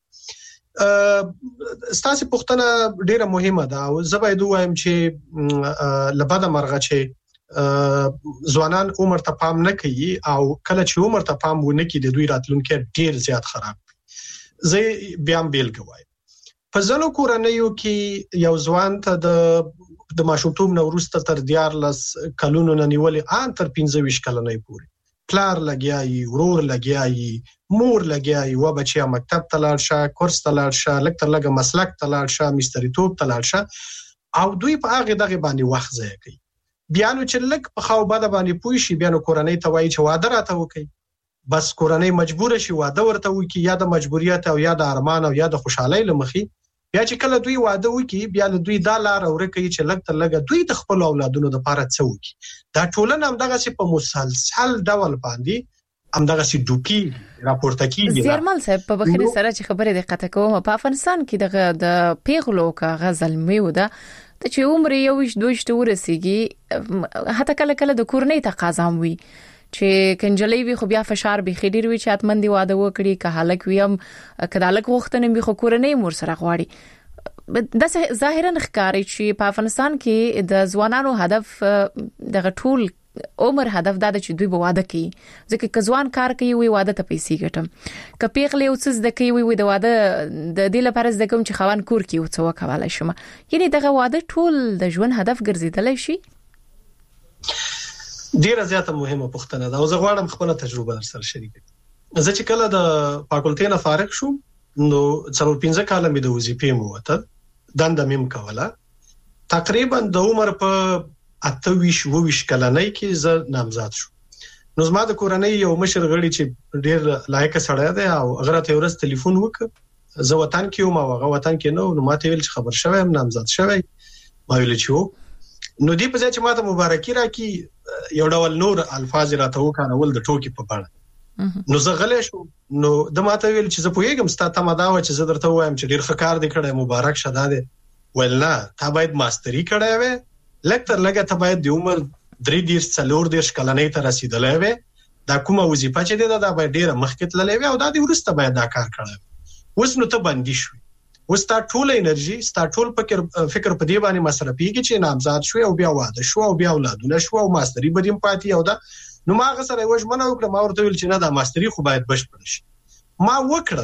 ستاسو پوښتنه ډیره مهمه ده او زه باید وایم چې لباده مرغه چې ځوانان عمر ته پام نه کوي او کله چې عمر ته پام ونه کوي د دوی راتلونکي ډیر زیات خراب وي. زه بیا هم بیلګه وایم په ځلو کورنیو کې یو ځوان ته د د ماشومتوب نو وروسته تر دیارلس کلونو نه نیولې ان تر پنځه ویشت کلنې پورې پلار لګیایي ورور لګیایي مور لګیایي و بچیا مکتب ته لاړ شه کورس ته لاړ شه لکه لګه مسلک ته لاړ شه مستریتوب ته لاړ شه او دوی په هغه دغه باندې وخت ضایع کوي. بیا نو چې لک په خو بده باندې پوي شي بیا نو کورنۍ ته وایي چې واده راته وکي بس کورنۍ مجبور شي واده ورته وکي یا د مجبوریت او یا د ارمان او یا د خوشحالۍ لمخي بیا چې کله دوی واده وکي بیا دوی دا لار اورکي چې لګ تر لګ دوی د خپل اولادونو د لپاره څه وکي. دا ټولنه هم دغه سي په مسلسل ډول باندې هم دغه سي ډوکی راپورته کیږي. زیرمل صاحب په بخیر سره چې خبره د قطه کوم په افغانستان کې دغه د پیغلو کا غزل میوده ته چې عمر یو ویش دویشت ورسیږي حتی کله کله د کورنۍ تقاضا وي چې کنجلې وي خو بیا فشار به خډیر وي چې اتمن دی واده وکړي که حالک ویم کدالک وختنه به خو کورنۍ مور سره غواړي. د ظاهرا ښکاری چې په افغانستان کې د ځوانانو هدف د ټول عمر هدف دا چې دوی به واده کوي ځکه که ځوان کار کوي وي واده ته پیسې ګټم که پیغلې او څه د کوي وي د واده د دې لپاره د کوم چې خوان کور کوي او څه وکولای شم یعنی دغه واده ټول د ژوند هدف ګرځیدل شي. ډیره زیاته مهمه پوښتنه ده او زه غواړم خپل تجربه در سره شریک کړم. زه چې کله د فاکولټې نه فارغ شوم نو څلور پنځه کاله مې د وظیفې مو وته دنده مې کوله تقریبا د عمر په اته ویش وویش کلنۍ کې زه نامزاد شوم. نو زما د کورنۍ یو مشر غړي چې ډیر لایق سړی دی او هغه ته ورس ټلیفون وکړ زه وطن کې یم او هغه وطن کې نو نو ماته ویل چې خبر شوم نامزاد شوی ما ویل چې نو دی په ځای چې ماته مبارکي راکړي یو ډول نور الفاظ راته وکړول د ټوکی په بڼه نو زه غلې شو نو د ماته ویل چې زه پوهیږم ستاسو ته مدا و چې زه درته وایم چې ډیر ښه کار دی کړی مبارک شه دا دی ول نه تا باید ماستری کړی وې لکه لګه ته باید د عمر درې دیش څلور دیش کلنې ته رسیدلې وې دا کومه وظیفه چې دی دا باید ډیره مخکې تللې وې او دا د ورسته باید دا کار کړی اوس نو ته باندې شوې وستا ټول انرژي ستا ټول فکر فکر په دی باندې مصرفيږي چې نامزاد شو او بیا واده شو او بیا اولادونه شو او ماستری بدیم پاتې او دا نو ما غسر یو ژمنه وکړه ما ورته ویل چې نه دا ماستری خو باید بشپړ شي ما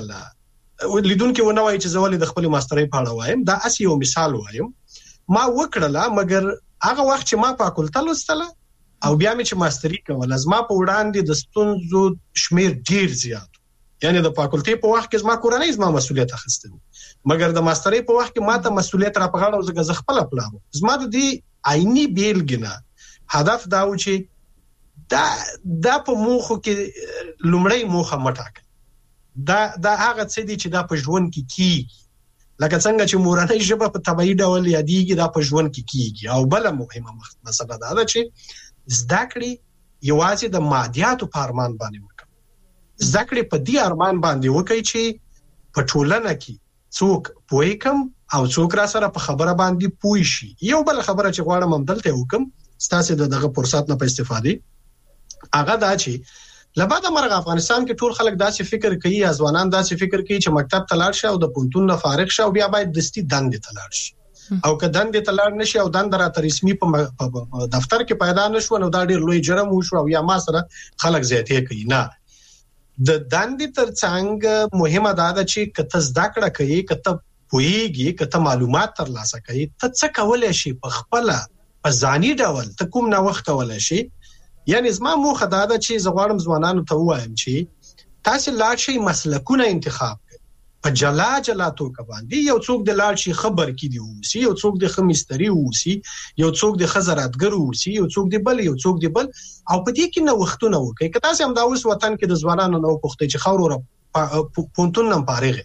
وکړه لیدونکو ونه وای چې زولې د خپل ماستری په اړه وایم دا اسی یو مثال وایم ما وکړه مګر هغه وخت چې ما په کولتل وستله او بیا مې چې ماستری کوله زما په وړاندې د ستونزو شمیر ډیر زیات یعنی د فاکولټي په وخت کې زما کورنۍ زما مسولیت اخیسته مګر د ماستری په وخت کې ماته مسولیت را پغاړه او زه خپل پلان زما د دې عیني بیلګنه هدف دا و چې دا د په موخو کې لومړی موخه مټاک دا دا هغه څه دي چې دا په ژوند کې کیږي لکه څنګه چې مورنۍ ژبه په طبيعي ډول یادېږي دا په ژوند کې کیږي او بل مهمه مسله دا ده چې زده کړې یوازې د مادیاتو په ارمان باندې وکړي زده کړې په دې ارمان باندې وکړي چې په ټولنه کې څوک پوي کم او څوک را سره په خبره باندې پوي شي. یو بل خبره چې غواړم هم دلته وکم ستاسو دغه فرصت نه په استفاده هغه دا چې لباده مرغ افغانستان کې ټول خلک داسې فکر کوي یا ځوانان داسې فکر کوي چې مکتب ته لاړ شي او د پونتون نه فارغ شي او بیا باید دستي دندې ته لاړ شي او که دندې ته لاړ نشي او دند راته رسمي په دفتر کې پیدا نشو نو دا ډیر لوی جرم وشو او یا ما سره خلک زیاتې کوي نه د دندې ترڅنګ مهمه ده چې کته زده کړه کوي کته پوهیږي کته معلومات ترلاسه کوي ته څه کولای شي په خپل په ځاني ډول ته کوم نوښت کولای شي. یعنی زما موخه دا ده چې زغوارم ځوانانو ته وایم چې تاسو لاړ شئ مسلکونه انتخاب کړئ په جلا جلا توګه باندې. یو څوک د لاړ شي خبر کې دی اوسي، یو څوک د خمستري اوسي، یو څوک د خزراتګر اوسي، یو څوک د بل یو څوک د بل او په دې کې نوښتونه وکړي. که تاسو هم دا اوس وطن کې د ځوانانو نو پوښتنه چې خاور پونتون نم پارېږي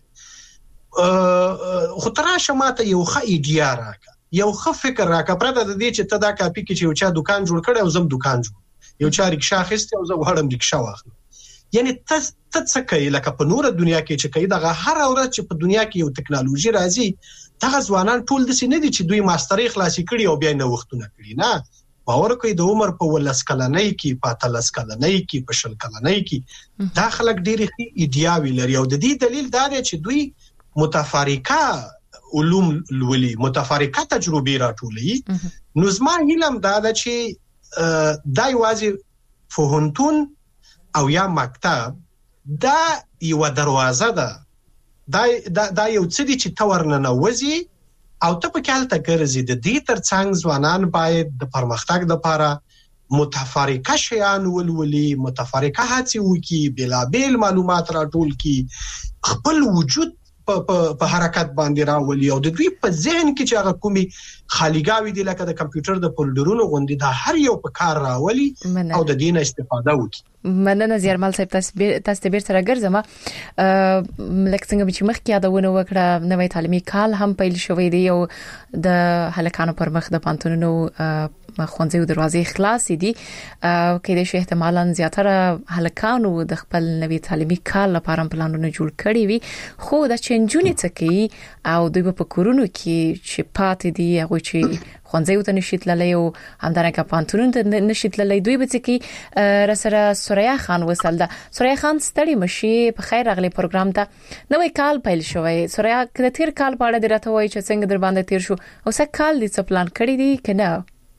خو تراشه ماته یو ښه ایډیا راکا، یو ښه فکر راکا پرته د دې چې ته دا کاپی کې چې یو چا دکان جوړ کړي او زم دکان جوړ یو چا رکشا اخیسته او زه غواړم رکشا واخلم. یعنی ته ته څه کوي لکه په نور دنیا کې چې کوي دغه هر ورځ چې په دنیا کې یو ټکنالوژي راځي دغه ځوانان ټول د سینې دي چې دوی ماستري خلاصي کړي او بیا نه وختونه کړي. نه باور کوي د عمر په ولس کلنۍ کې په تلس کلنۍ کې په شل کلنۍ کې دا خلک ډېری ایډیاوي لري او د دې دلیل دا دی چې دوی متفارقه علوم لولي، متفارقه تجربې راټولي. نو زما هیلم دا ده چې دا یوازې فهنتون او یا مکتب دا یو دروازه ده، دا دا, دا یو څه دي چې تور نه نوځي او ته په کالته ګرځي. د دې ترڅنګ ځوانان باید د پرمختګ لپاره متفارقه شیان ولولي، متفارقه هڅې وکړي، بېلابېل معلومات راټول کړي، خپل وجود په حرکت باندې راولي او د دوی په ذهن کې چې هغه کومي خالیګاوي دي لکه د کمپیوټر د فولډرونو غوندي دا هر یو په کار راولي او د دې نه استفاده وکړي. مننه زیارمل صاحب، تاسو تاسو ته بیرته راګرځم. لکه څنګه چې مخکې یادونه وکړه نوې تعلیمي کال هم پیل شوی دی او د هلکانو پر مخ د پانتونونو خوندې دروازې خلاصې دي. کې د شي احتمالاً زیاتره هلکانو د خپل نوې تعلیمي کال لپاره پلانونه جوړ کړي وي، خو د چنجونې څه کوي او دوی په کورونو کې چې پاتې دي هغه چې خوندې وته نشي تللی او همدارنګه پانتونون ته نشي تللی دوی به چې را سره سوریا خان وصل ده. سوریا خان ستړي مشي، په خیر راغلی پروګرام ته. نوې کال پیل شوی. سوریا کله تیر کال په اړه درته وایي چې څنګه در باندې تیر شو او څه کال دې څه پلان کړی دي کنه؟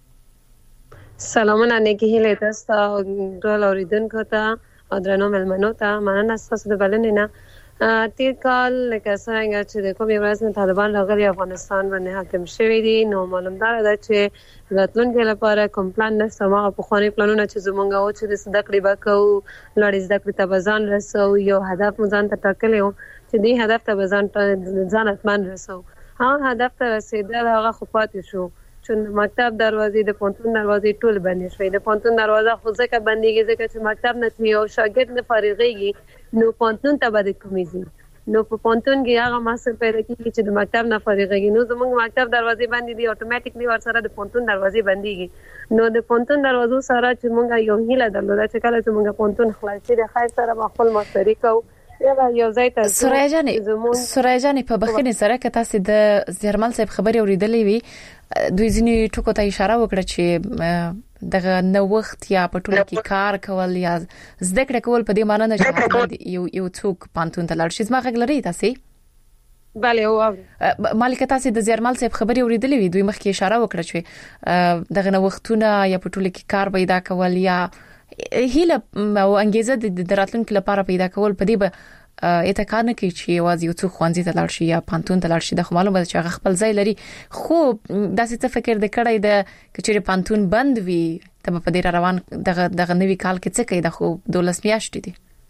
سلامونه نیکی هیله تاسو ټول اوریدونکو ته او درنو ملمنو ته مننه تاسو د بلنې نه. تیر کال لکه څنګه چې د کومې ورځ نه طالبان راغلي افغانستان باندې حاکم شوی دي نو معلوم ده چې راتلونکي لپاره کوم پلان نشته. ما په خواني پلانونه چې زمونږ او چې د زده کړې وکاو لړ زده کړې ته ځان رسو یو هدف مو ځان ته ټاکلی و چې دې هدف ته ځان ځان اتمن رسو. هغه هدف ته رسیدل هغه خو پاتې شو چې مکتب دروازې د پونتون دروازې ټول بندې شوې. د پونتون دروازه خو ځکه بندېږي ځکه چې مکتب نه تلي او شاګرد نه فارغېږي نو پونتون ته به د کومېږي نو په پونتون کې هغه محصول پیدا کیږي چې د مکتب نه فارغېږي. نو زموږ مکتب دروازې بندې دي اتوماتیکلی ورسره د پونتون دروازې بندېږي. نو د پونتون دروازو سره چې موږ یو هیله درلوده چې کله چې موږ پونتون خلاص د خیر سره خپل مشترک کوو یو ځای ته. سوریا جانې سوریا جانې په بخښنې سره که تاسو د زیرمل صاحب خبرې اوریدلې وي دوی ځینې ټکو ته اشاره وکړه چې دغه نوښت یا په ټوله کې کار کول یا زده کړه کول په دې معنی نه چې یو یو څوک پانتون ته لاړ شي. زما غږ لري تاسو؟ بله او مالکه تاسو د زیرمل صاحب خبرې اوریدلې وي دوی مخکې اشاره وکړه چې دغه نوښتونه یا په ټوله کې کار پیدا کول یا هیله او انګیزه د راتلونکي لپاره پیدا کول په دې به اته نه کوي چې یوازې یو څو خوانځي ته لاړ شي یا پانتون ته لاړ شي. د معلومه ده چې هغه خپل ځای لري خو داسې څه فکر د کړای د کچېره پانتون بند وي ته په دې روان دغه دغه نوې کال کې څه کوي د خو دولس میاشتې دي.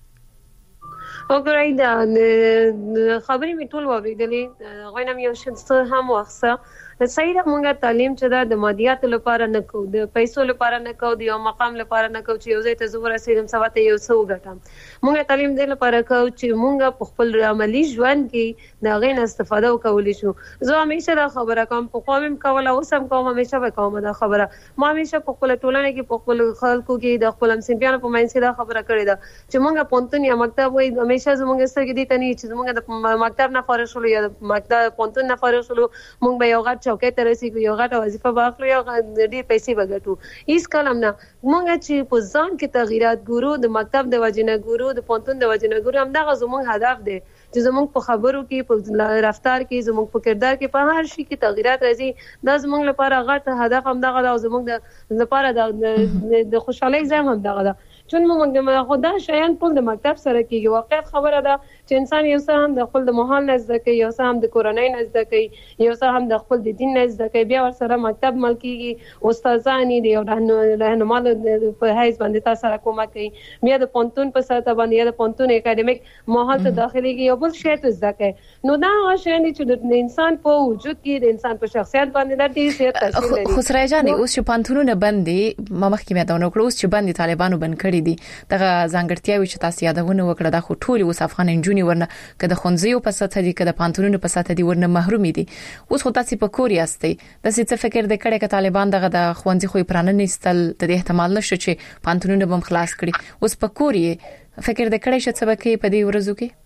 وګورئ دا خبرې می ټول وریدلې غوینم یو څه هم وخصه صحیح ده. مونږه تعلیم چې دا د مادیات لپاره نه کو د پیسو لپاره نه کو د یو مقام لپاره نه کو چې یو ځای ته زه ورسېږم سبا ته یو څه وګټم. مونږه تعلیم دې لپاره کو چې مونږه په خپل عملی ژوند کې دا غین استفاده وکولای شو. زه همیشه دا خبره کوم په قوم کوله اوس هم کوم همیشه به کوم دا خبره ما همیشه په خپل ټولنه کې په خپل خلکو کې د خپل همسنبيانو په منځ کې دا خبره کړې ده چې مونږه پونتون یا مکتب وای همیشه زمونږ سترګې دي ته نه چې زمونږ د مکتب نه فارغ شول یا د مکتب پونتون نه فارغ شول مونږ به یو غټ چوکۍ ته رسیږو یو غټه وظیفه واخلو یو ډېر پیسې وګټو. هیڅ کلم نه مونږ چې په ځان کې تغیرات ګورو د مکتب د وجنه ګورو د پونتون د وجنه ګورو هم دا زموږ هدف دی چې زموږ په خبرو کې په رفتار کې زموږ په کردار کې په هر شي کې تغیرات راځي. دا زموږ لپاره غټ هدف هم دغه دا زموږ لپاره د خوشحالۍ ځای هم دغه دا چون موږ د خدا شایان ټول د مکتب سره کېږي. واقعیت خبره ده چې انسان یو څه هم د خپل د ماحول نه زده کوي، یو څه هم د کورنۍ نه زده کوي، یو څه هم د خپل د دین نه زده کوي، بیا ورسره مکتب مل کېږي، استادان دي یو رهنما په حیث باندې تاسو سره کومک کوي، بیا د پونتون په ساته باندې یا د پونتون اکیډمیک ماحول ته داخليږي، یو بل شی ته زده کوي. نو دا هغه شی دي چې د انسان په وجود کې د انسان په شخصیت باندې ډېر زیات تاثیر لري. خو سره جاني اوس چې پونتونونه بندي ما مخکې مې دا نو کړو، اوس چې بندي طالبانو بند کړی دي دغه ځانګړتیاوي چې تاسو یادونه وکړه دا خو ټول اوس افغان انجونی ورنه کده خونځیو په ساته دي کده پونتونونو په ساته دي ورنه محروم دي. اوس خو تاسو په کور یاستئ، د څه فکر د کړه ک طالبان دغه د خوندې خو پرانه نستل د احتمال نشته چې پانتونونه بم خلاص کړي. اوس په کوري فکر د کړه چې څه بکې په دې ورځو کې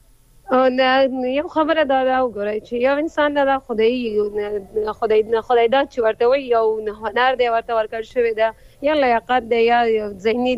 او نه یو خبره دا وګورئ چې یو انسان دا خدای خدای خدای دا چې ورته وي یو هنر دی ورته ورکړ شوی دی یا لیاقت دی یا ذهني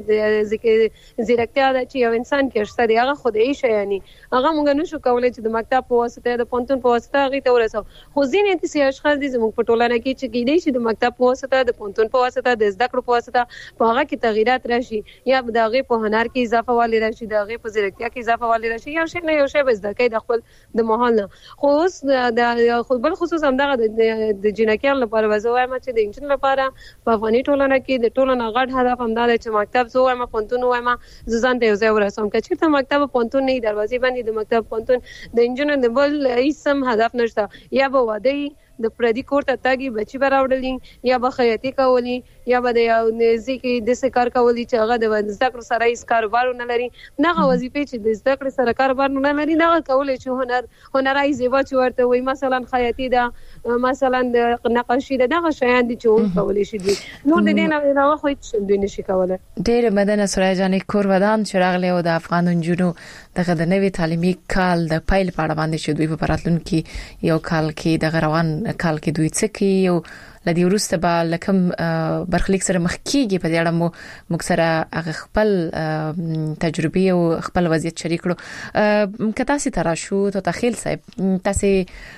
زیرکتیا ده چې یو انسان کې شته دی هغه خدای شي، یعنی هغه موږ نشو کولای چې د مکتب په واسطه د پونتون په واسطه هغه ته ورسو. خو ځینې داسې اشخاص دي زموږ په ټولنه کې چې کېدای شي د مکتب په واسطه د پونتون په واسطه د زده کړو په واسطه په هغه کې تغیرات راشي یا د هغه په هنر کې اضافه والی راشي، د هغه په زیرکتیا کې اضافه والی راشي، یو شی نه یو شی به زده کوي د خپل د ماحول نه. خو اوس د خو بل خصوص هم دغه د جنکیان لپاره وځو وایم چې د انجن لپاره په افغاني ټولنه کې د ټولنه غټ هدف هم دا دی چې مکتب زو وایم پونتون وایم ځان ته یو ځای ورسوم. که چېرته مکتب پونتون نه دروازې باندې د مکتب پونتون د انجن د بل هیڅ هدف نشته، یا به واده د پردي کور ته تاګي بچي براوړلې یا به خیاطي کولی یا به د یو نزي کې د څه کار کولی چې هغه د زده کړو سره هیڅ کاروبار نه لري. دغه وظیفې چې د زده کړې سره کاروبار نه لري دغه کولی چې هنر هنرای زیبا چې ورته وي مثلا خیاطي ده مثلا د نقاشي ده، دغه شیان دي چې اون کولی شي دي نور د دې نه نه خو هیڅ دوی نشي کولای. ډېر مدنه سره جانې کور ودان چې راغلی او د افغان انجونو دغه د نوي تعلیمي کال د پیل په اړه باندې چې دوی په راتلونکي یو کال کې د روان کال کې دوی څه کوي او لدی ورسته به لکم برخلیک سره مخ کیږي په دې اړه مو مکسره هغه خپل تجربه او خپل وضعیت شریک کړو. که تاسو تراشو ته تخیل صاحب تاسو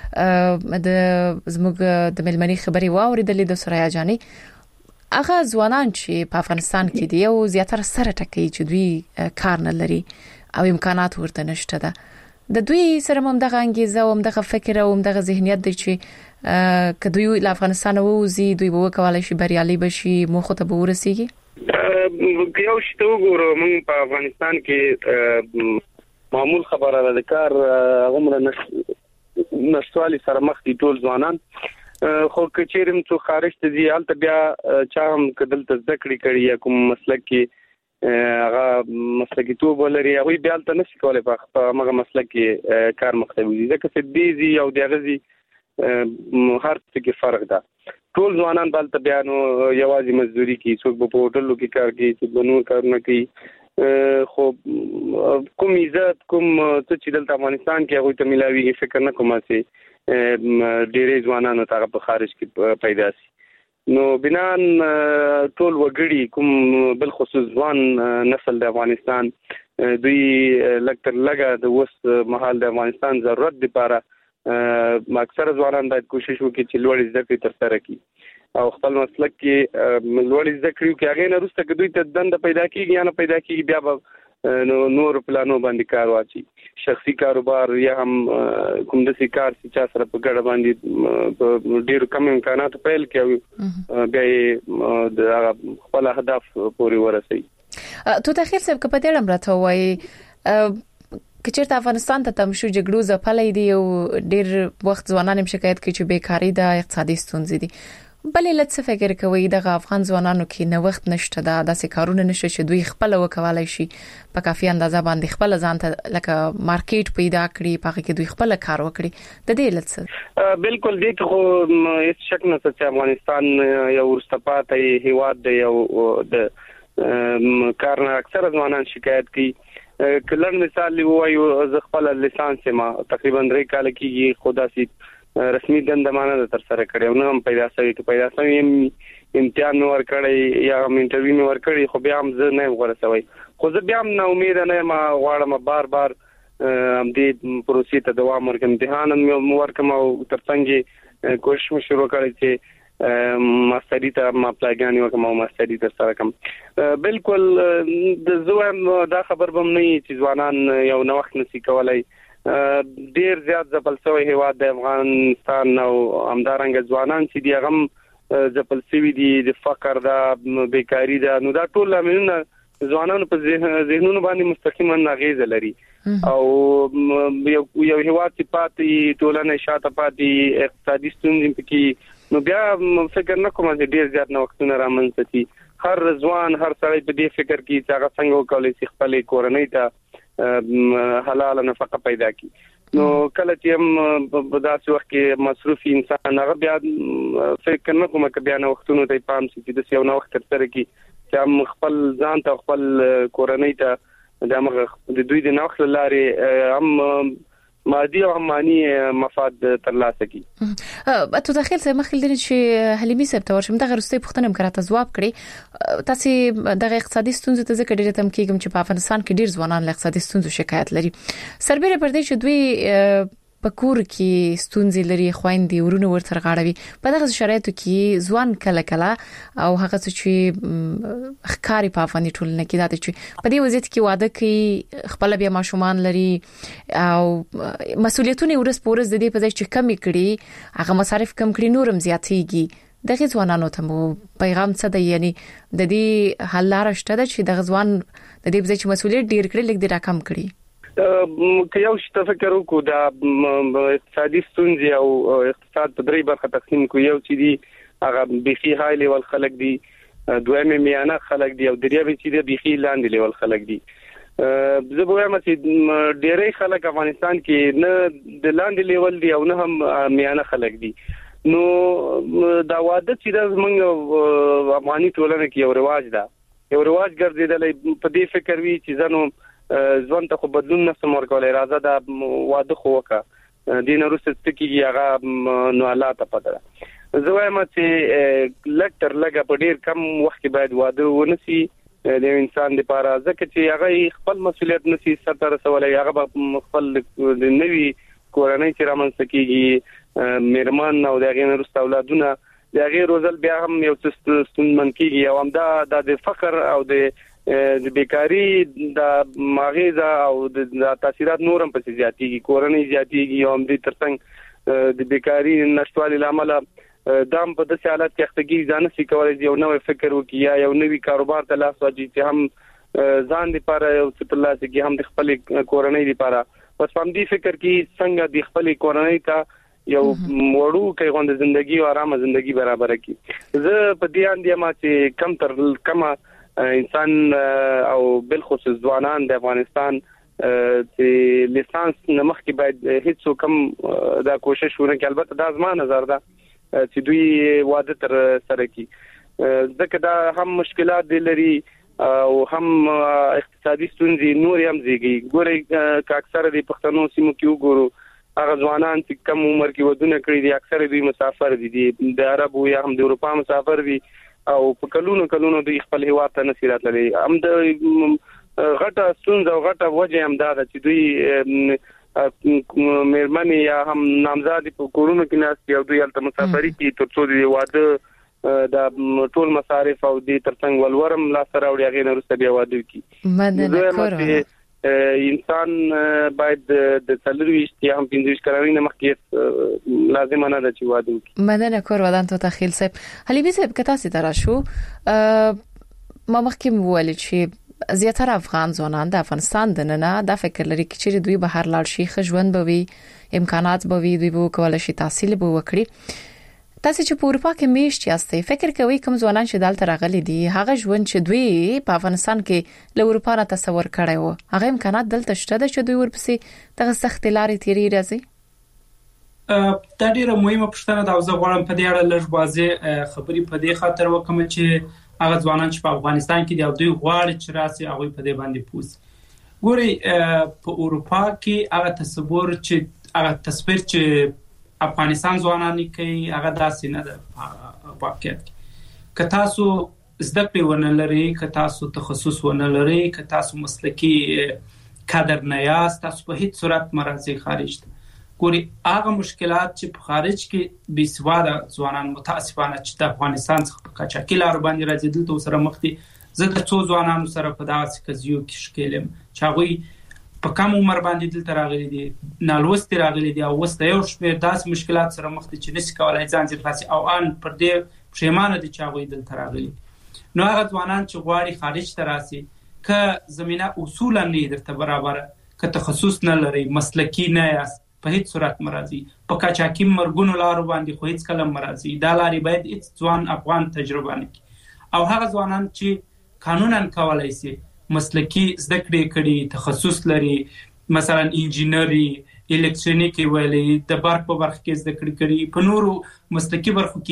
د زموږ د ملمنی خبري واوریدلې د سوریا جاني هغه ځوانان چې په افغانستان کې دي او زیاتره سره ټکي چې دوی کار نه لري او امکانات ورته نشته ده، د دوی سره هم دغه انګیزه او دغه فکر او دغه ذهنیت دی چې که دوی له افغانستان ووزي دوی به وکولای شي بریالي بشي موخه ته به ورسیږي. یو شته وګورو موږ په افغانستان کې معمول خبره ده د کار عمر نشټوالي سره مخ دي ټول ځوانان، خو کچېرم څو خارج ته دي البته بیا چا هم کدل ته ذکر کړي یا کوم مسلک کې هغه مسلکی توب ولري هغه بیا ته نشي کولای په هغه مسلک کې کار مختلف دي ځکه چې دیزي او دغزي هر څه کې فرق ده. ټول ځوانان بل ته بیانو یوازې مزدوري کوي، څوک په هوټلو کې کار کوي، څوک بنور کارونه کوي، خو کوم عزت کوم څه چې دلته افغانستان کې هغه ته ملاوي فکر نه کوم چې ډېرې ځوانانو ته په خارج کې پیدا شي. نو بنان ټول وګړي کوم بل خصوص ځوان نسل د افغانستان دوی لکتر لګه د وس محل د افغانستان ضرورت لپاره اکثر ځوانان باید کوشش وکړي چې لوړ زده کړې ترسره کړي او خپل مسلک کې لوړ زده کړې وکړي. هغه نه وروسته دوی ته دنده پیدا کیږي یا نه پیدا کیږي بیا به نو نور پلانو باندې کار واچي، شخصي کاروبار یا هم کوم د سکار چې چا سره په ګډه باندې ډېر کم امکانات پیل کوي بیا د خپل هدف پورې ورسي. تو تخیل سب که په دې اړه راته وایي کچېرته افغانستان ته تم شو جګړو ځپلې دي او ډېر وخت ځوانان هم شکایت کوي چې بیکاری ده، اقتصادي ستونزې دي، بلې لڅ فکر کوي دغه افغان ځوانانو کې نو وخت نشته ده، داسې کارونه نشته چې دوی خپل وکولای شي په کافي اندازه باندې خپل ځان ته لکه مارکیټ پیدا کړي، په هغه کې دوی خپل کار وکړي. د دې لڅ بالکل دې خو هیڅ شک نه چې افغانستان یو ورستپاتې هیواد دی او د کارنه اکثر ځوانان شکایت کوي. کلن مثال وایو ز خپل لیسانس ما تقریبا درې کال کېږي خدا سي رسمي دندمانه تر سره کړو نو هم پیدا شوی چې پیدا شوی امتحان نور کړی یا هم انټرویو نور کړی خو بیا هم زه نه ورسوي، خو زه بیا هم نه امید نه ما غواړم بار بار هم دې پروسې ته دوام ورکړم، امتحان مې ورکم او ترڅنګ کوشش مې شروع کړې چې ماستری ته ما پلاګانی وکم او ماستری تر سره کوم. بالکل د زوام دا خبر بم نه چې ځوانان یو نو وخت نسی کولای. ډیر زیات ځپل شوی هیواد د افغانستان او همدارنګه ځوانان چې دی هغه ځپل شوی دي د فقر دا بیکاری دا نو دا ټول لاملونه ځوانانو په ذهنونو باندې مستقیما اغیز لري او یو یو هیواد چې پاتې ټولنه شاته پاتې اقتصادي ستونزې پکې نو بیا فکر نه کوم چې ډیر زیات نو وختونه رامنځته دي. هر ځوان هر سړی په دې فکر کې چې هغه څنګه وکولای شي خپل کورنۍ ته حلال نفقه پیدا کړي. نو کله چې هم په داسې وخت کې مصروف انسان هغه بیا فکر نه کوم چې بیا نو وختونه ته پام شي چې د یو نو وخت تر سره کې چې هم خپل ځان ته خپل کورنۍ ته د موږ د دوی د نوښت لارې هم مادي او مانی مفاد ترلاسه کی. ته داخل سه مخکې لري چې حلیمي صاحب ته ورشم دغه رسته پښتنه مکراته جواب کړي. تاسو دغه اقتصادي ستونزې ته ذکر ډیره تم کېږم چې په افغانستان کې ډیر ځوانان له اقتصادي ستونزو شکایت لري. سربېره پر دې چې دوی په کور کې ستونزې لري خويندې ورونه ورته غاړوي په دغه شرایطو کې ځوان کله کله او هغه چې ښکاری په افغاني ټولنه کې دا چې په دې وضعیت کې واده کوي خپل بیا ماشومان لري او مسولیتونه ورس پورس د دې په ځای چې کمی کړي هغه مصارف کم کړي نورم زیاتېږي. دغه ځوانانو ته مو پیغام څه دی یعنی د دې حل لار شته چې دغه ځوان د دې په ځای چې مسولیت ډیر کړي لږ د راکم کړي. که یو څه فکر وکړو دا اقتصادي ستونزې او اقتصاد په درې برخه تقسیم کو یو چې دی هغه بيخي های لیول خلک دي دویمه میانه خلک دي او دریابه چې دی بيخي لاندې لیول خلک دي. زه به وایم چې ډېری خلک افغانستان کې نه د لاندې لیول دي او نه هم میانه خلک دي. نو دا واده چې د موږ افغاني ټولنه کې یو رواج ده یو رواج ګرځیدل په دې فکر وی چې زنو ځوان ته خو بدلون نه سمور کولای راځه دا واده خو وکا دین وروسته تکیږي هغه نو الله ته پدره. زه وایم چې لکټر لګه په ډیر کم وخت باید واده ونسی د انسان لپاره ځکه چې هغه خپل مسولیت نسی ستر سوالای هغه خپل د نوي کورنۍ چې رامنځته کیږي میرمن او د هغه وروسته اولادونه د هغه روزل بیا هم یو څه ستونمن کیږي او هم دا د فقر او د د بیکاری د ماغیزه او د تاثیرات نورم په زیاتېږي کورنۍ زیاتېږي او هم د ترڅنګ د بیکاری نشټوالي لامل دام په داسې حالت کې اختګي ځان سي کولای یو نوې فکر وکړي یا یو نوې کاروبار ته لاس واچي چې هم ځان لپاره یو څه په لاس کې هم د خپل کورنۍ لپاره پس هم دې فکر کې څنګه د خپل کورنۍ ته یو وړو کې غوند ژوندۍ او آرامه ژوندۍ برابر کړي. زه په دې اندې ما چې کم تر کم انسان او بالخصوص ځوانان د افغانستان چې لیسانس نمخ کې باید هیڅ کم دا کوشش ونه کړي. البته دا زما نظر ده چې دوی واده تر سره کړي ځکه دا هم مشکلات دي لري او هم اقتصادي ستونزې نور هم زیږي. ګوري که اکثره د پښتنو سیمو کې وګورو هغه ځوانان چې کم عمر کې ودونه کړی دي اکثره دوی مسافر دي د عربو یا هم د اروپا مسافر دي او په کلونو کلونو د خپل هیواد ته نصیرت لري. هم د غټه ستونزه او غټه وجه هم دا چې دوی مېرمنې یا هم نامزادې په کورونو کې ناست او دوی هلته مسافري کوي تر څو د واده د ټول مصارف او د ترڅنګ ولورم لاسته راوړي هغې نه وروسته بیا واده وکړي. مننه کوم انسان باید د څلورویشت یا هم پنځویشت کلنۍ نه مخکې لازم نه ده چې واده وکړي. مننه کور ودان ته تخیل صاحب. حلیمي صاحب که تاسو ته راشو ما مخکې وویل چې زیاتره افغان ځوانان د افغانستان د نه د فکر لري چې دوی به هر لاړ شي خژوند به وي امکانات به وي دوی به کولای شي تحصیل به وکړي. تاسو چې په اروپا کې میشت یاستئ فکر کوئ کوم ځوانان چې دلته راغلي دي هغه ژوند چې دوی په افغانستان کې له اروپا نه تصور کړی وو هغه امکانات دلته شته چې دوی ورپسې دغه سخت لارې تیری راځي؟ دا ډیره مهمه پوښتنه ده او زه غواړم په دې اړه لږ واضح خبرې په دې خاطر وکم چې هغه ځوانان چې په افغانستان کې دي او دوی غواړي چې راسي هغه په دې باندې پوس ګوري په اروپا کې هغه تصور چې هغه تصویر چې افغانستان ځوانان کوي هغه داسې نه ده واقعیت کې که تاسو زده کړې ونه لرئ که تاسو تخصص ونه لرئ که تاسو مسلکي کادر نه یاست تاسو په هیڅ صورت مرزي خارج ده ګوري هغه مشکلات چې په خارج کې بي سواده ځوانان متاسفانه چې د افغانستان څخه په کچاکي لار باندې راځي دلته سره مخ دي. زه د څو ځوانانو سره په داسې قضیو کې شکلم چې هغه په کم عمر باندې دلته راغلي دي، نالوستي راغلي دي او اوس د یو شمېر داسې مشکلات سره مخ دي چې نشي کولای ځان ځیر خاصي او ان پر دې پښیمانه دي چې هغه دلته راغلي. نو هغه ځوانان چې غواړي خارج ته راسي که زمينه اصولا نه درته برابر، که تخصص نه لري، مسلکی نه یاست، په هیڅ صورت مرضی په کچاکي مرګونو لارو باندې خو هیڅ کلم مرضی دا لاري باید هیڅ ځوان افغان تجربه نه کوي. او هغه ځوانان چې قانونا کولای شي مسلکی زده کړې کړي، تخصص لري، مثلا انجینری، الکترونیکی ویلي، د برق په برخه کې زده کړې کړي، په نورو مسلکی برخو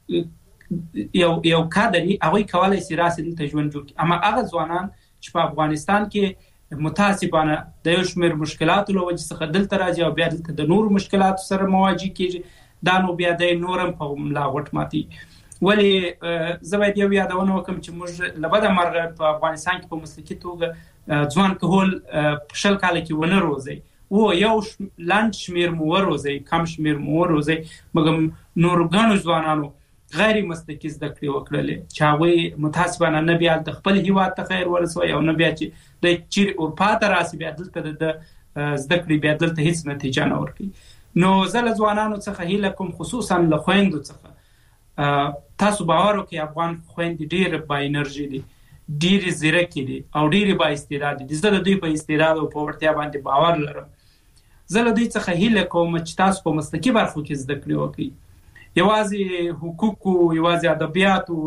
کې یو یو کادري هغه کولای شي راسي دلته ژوند جوړ کړي. اما هغه ځوانان چې په افغانستان کې متاسفانه د یو شمېر مشکلاتو له وجې څخه دلته راځي او بیا دلته د نورو مشکلاتو سره مواجه کیږي، دا نو بیا د نورم په ملا غټ ماتي. ولی زه باید یو یادونه وکم چې موږ لبده مرغه په افغانستان کې په مسلکي توګه ځوان کهول په شل کال کې ونه روزي او یو لاند شمیر مو وروزي، کم شمیر مو وروزي، مګم نور غنو ځوانانو غیر مسلکي زده کړې وکړلې چې هغه متاسفانه نه بیا د خپل هیواد ته خیر ورسوي او نه بیا چې د چیر اروپا ته راسي بیا دلته د زده کړې بیا دلته هیڅ نتیجه نه ورکړي. نو زه له ځوانانو څخه هیله کوم، خصوصا له خویندو څخه، تاسو باور وکړئ افغان خويندې ډېر با انرژي دي، ډېر زیرکې دي او ډېر با استعداد دي. زه د دوی په استعداد او په وړتیا باندې باور لرم. زه له دوی څخه هیله کوم چې تاسو په مسلکي برخو کې زده کړې وکړئ، یوازې حقوق، یوازې ادبیات او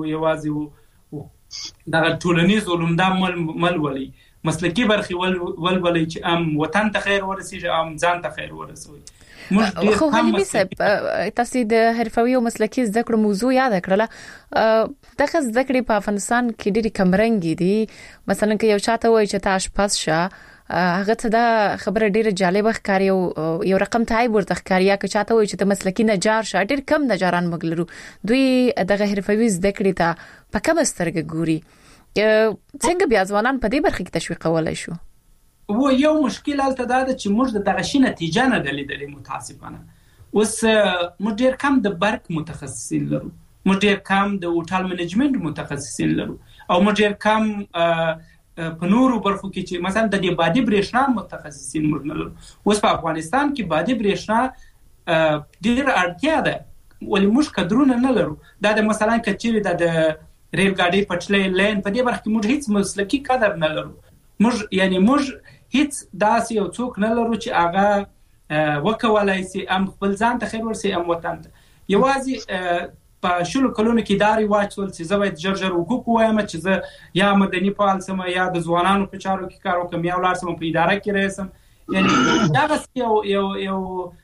یوازې د ټولنیز علوم دا مل ملولي، مسلکي برخې ولولي چې ام وطن ته خیر ورسیږي، ام ځان ته خیر ورسوي. خو حلیمي صاحب تاسو د حرفوي او مسلکي زده کړو موضوع یاد کړله. دغه زده کړې په افغانستان کې ډېری کمرنګ دي. مثلا که یو چاته وایي چې تاسو پاس شه، هغه ته دا خبره ډېره جالبه ښکاري او یو رقم ته ورته ښکاري. یا که چاته وایي چې ته مسلکي نجار شه، ډېر کم نجاران مګلرو، دوی دغه حرفوي زده کړې ته په کومه سترګه ګوري. څنګه بیا ځوانان په دې برخه کې تشویقولای شو؟ و یو مشکل الته دا ده چې موږ د دغه شي نتیجه نه دلیدلې متاسفانه. اوس موږ ډېر کم د برق متخصصین لرو، موږ ډېر کم د هوټل منیجمنت متخصصین لرو او موږ ډېر کم په نورو برخو کې چې مثلا د دې بادي برېښنا متخصصین موږ نه لرو. اوس په افغانستان کې بادي برېښنا ډېر اړتیا ده ولې موږ کډرونه نه لرو. دا د مثلا کچېری د ریل ګاډي پټلۍ لین په دې برخه کې موږ هیڅ مسلکي کادر نه لرو. موږ یعنی موږ هیڅ داسې یو څوک نه لرو چې هغه وکولای شي ام خپل ځان ته خیر ورسي ام وطن ته. یوازې په شلو کلونو کې داري واچول چې زه باید ژر ژر حقوق وایم چې زه یا مدني فعال سم یا د ځوانانو په چارو کې کار وکم یا ولر سم په اداره کې رئیسم. یعنی دا یو یو یو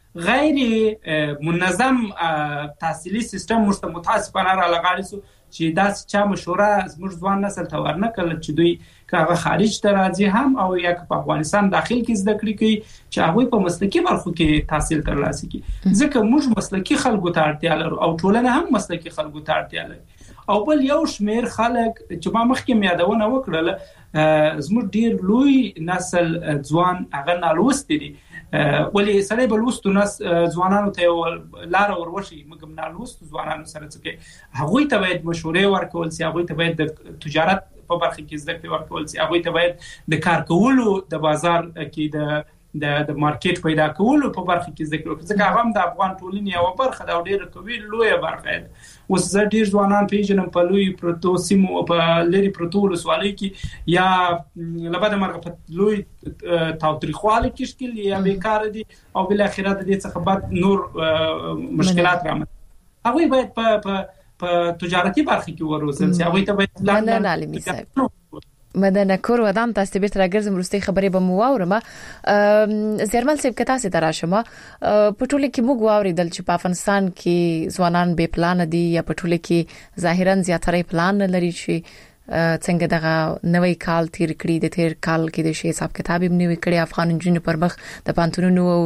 غیر منظم تحصیلي سیستم موږ متاسفانه را لغړی سو چې دا چې مشوره زموږ ځوان نسل ته ورنکړل چې دوی کاغه خارج ته راځي هم او یا په افغانستان داخل کې زده کړې کوي چې هغه په مسلکي برخو کې تحصیل ترلاسه کړي. ځکه موږ مسلکي خلکو ته اړتیا لرو او ټولنه هم مسلکي خلکو ته اړتیا لري. او بل یو شمیر خلک چې ما مخکې یادونه وکړله، زموږ ډیر لوی نسل ځوان هغه نالوستي دي. ولی سړی بل وستو ناس ځوانانو ته لار وروشي، مګم نالوستو ځوانانو سره چې هغه ته باید مشورې ورکول سي، هغه ته باید د تجارت په برخه کې زده کړې ورکول سي، هغه ته باید د کار کولو د بازار کې د د د مارکیټ پیدا کولو په برخه کې زده کړو. ځکه هغه هم د افغان ټولنې یو برخه دا ډیره کوي لوی برخه ده. اوس زه ډیر ځوانان پیژنم په لوی پروتو سیمو په لری پروتو ولسوالۍ کې یا لبده مرغه په لوی تاوتریخوالي کې شکل یا بیکار دي او بل اخرت د دې څخه بعد نور مشکلات رامنځته. هغه باید په په په تجارتي برخه کې وروزل سي، هغه ته باید لاندې مدنه کور ودان تاسو به تر ګرځم روستي خبرې به مو واورم. زیرمل سیب کتا سي تراشمه پټوله کې موږ واوریدل چې په افغانستان کې ځوانان به پلان دي یا پټوله کې ظاهرا زیاتره پلان لري چې څنګه دغه نوې کال تیر کړی د تیر کال کې د شی حساب کتاب هم نوې کړی افغان جنونو پر مخ د پانتونونو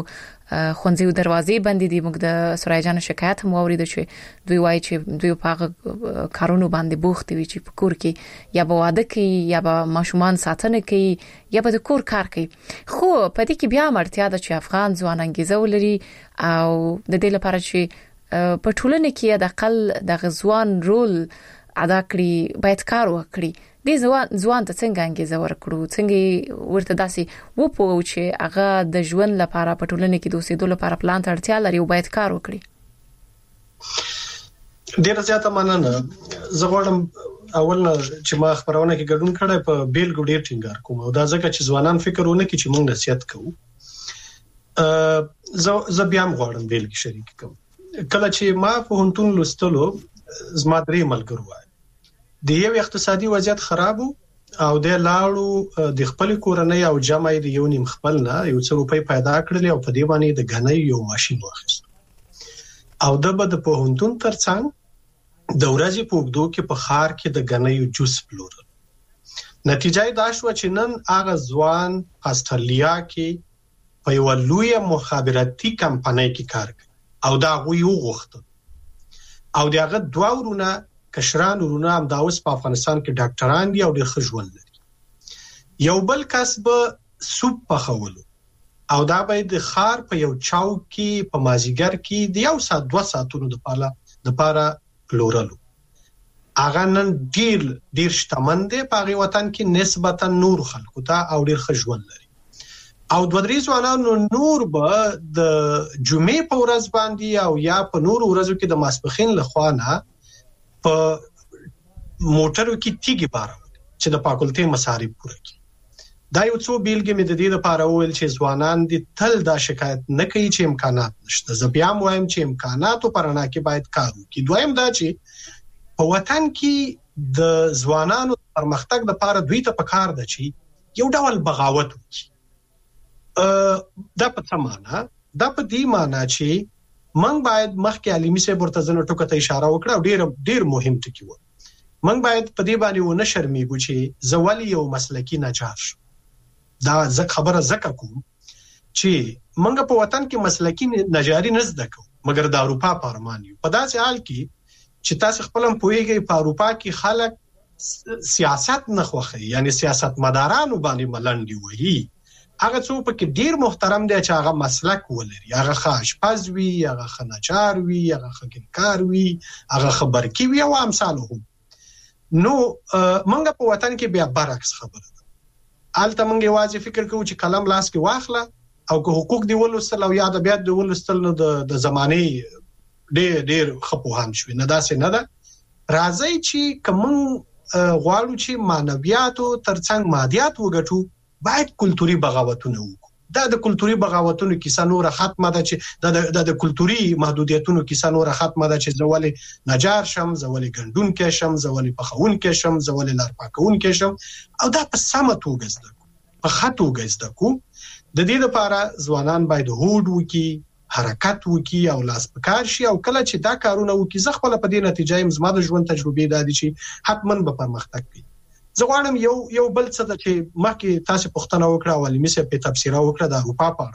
خونځي دروازې بندې دي. موږ د سورای جان شکایت هم اورید چې دوی وایي چې دوی په کارونو باندې بوخت وي چې په کور کې یا به واده کوي یا به ماشومان ساتنه کوي یا به د کور کار کوي. خو په دې کې بیا مرتیا ده چې افغان ځوان انګیزه ولري او د دې لپاره چې په ټولنه کې د اقل د غزوان رول ادا کړي باید کار وکړي. د ځوان ځوان ته څنګه انګیزه ورکړو، څنګه ورته داسې وپوهو چې هغه د ژوند لپاره په ټولنه کې د اوسېدو لپاره پلان ته اړتیا لري او باید کار وکړي. ډیر زیاته مننه. زه غواړم اول چې ما خبرونه کې ګډون کړای په بیلګو ډیر ټینګار کوم او دا ځکه چې ځوانان فکرونه کوي چې موږ نصیحت کوو. ا زه زه بیا هم غواړم بیلګې شریک کوم. کله چې ما په هنتون لستلو زما درې ملګرو وای د یو اقتصادي وضعیت خراب او د لاړو د خپل کورنۍ او جمع د یو نیم خپل نه یو څو روپۍ پیدا کړل او په دې باندې د غنۍ یو ماشين واخیست او د بد په هنتون ترڅنګ د ورځې په وګدو کې په خار کې د غنۍ جوس پلورل. نتیجه دا شو چې نن هغه ځوان استرالیا کې په یو لوی مخابراتي کمپنۍ کې کار کوي او دا غوي وغوښته او دغه دوه ورونه کشران ورونه هم دا اوس په افغانستان کې ډاکټران دي او ډېر ښه ژوند لري. یو بل کسب سوپ پخولو او دا به د خار په یو چاو کې په مازیګر کې د یو ساعت دوه ساعتونو د پاله د پاره پلورلو. اغه نن ډیر ډیر شتمن دي په هغه وطن کې نسبتا نور خلکو ته او ډیر ښه ژوند لري. او دوه درې ځوانانو نور به د جمعې په ورځ باندې او یا په نور ورځو کې د ماسپخین لخوانه په موټرو کې تیګي بارول چې د پاکولتي مصارف پوره کړي. دا یو څو بیلګې مې د دې لپاره وویل چې ځوانان دي تل دا شکایت نه کوي چې امکانات نشته. زه بیا وایم چې امکاناتو پرانا کې باید کار وکړي. دویم دا چې په وطن کې د ځوانانو پرمختګ لپاره دوی ته پکار ده چې یو ډول بغاوت وکړي. دا په څه معنا؟ دا په دې معنا چې من باید مخکې عالمي صاحب ورته زنه ټکو ته اشاره وکړه او ډیر ډیر مهم ټکی و. من باید په دې باندې و نه شرمېږو چې زوالي یو مسلکی نجار شو. دا ځکه خبره زکه کوم چې منګه په وطن کې مسلکی نجاری نه زده کو مګر د اروپا په ارمان یو. په داسې حال کې چې تاسو خپل هم پوهیږئ په اروپا کې خلک سیاست نه خوښي، یعنی سیاست مدارانو باندې ملنډي وایي. هغه څو پکې ډیر محترم دي چې هغه مسلک ولري، هغه خاشپز وي، هغه خناچار وي، هغه خګنکار وي، هغه خبرکی وي او امثاله هم. نو منګه په وطن کې بیا برعکس خبره ده. الته منګه واځي فکر کوو چې کلم لاس کې واخله او که حقوق دی ولوستل او یا د بیا د ولوستل نو د زمانه ډیر ډیر خپوهان شوي. نه داسې نه ده. راځي چې کوم غواړو چې مانویاتو ترڅنګ مادیات وګټو باید کلتوري بغاوتونه وکړو. دا د کلتوري بغاوتونو کیسه نور ختمه ده چې د د کلتوري محدودیتونو کیسه نور ختمه ده چې زولي نجار شم، زولي ګندون کې شم، زولي پخون کې شم، زولي لار پاکون کې شم او دا په سمه توګه زده کو، په خطو توګه زده کو. د دې لپاره ځوانان باید هوډ وکړي، حرکت وکړي او لاس پکار شي او کله چې دا کارونه وکړي زه خپل په دې نتیجه یې زما د ژوند تجربه ده چې حتمن به پرمختګ کوي. زه غواړم یو یو بل څه د چې مخکې تاسو پوښتنه وکړه او علمي څه په تفسیر وکړه د اروپا په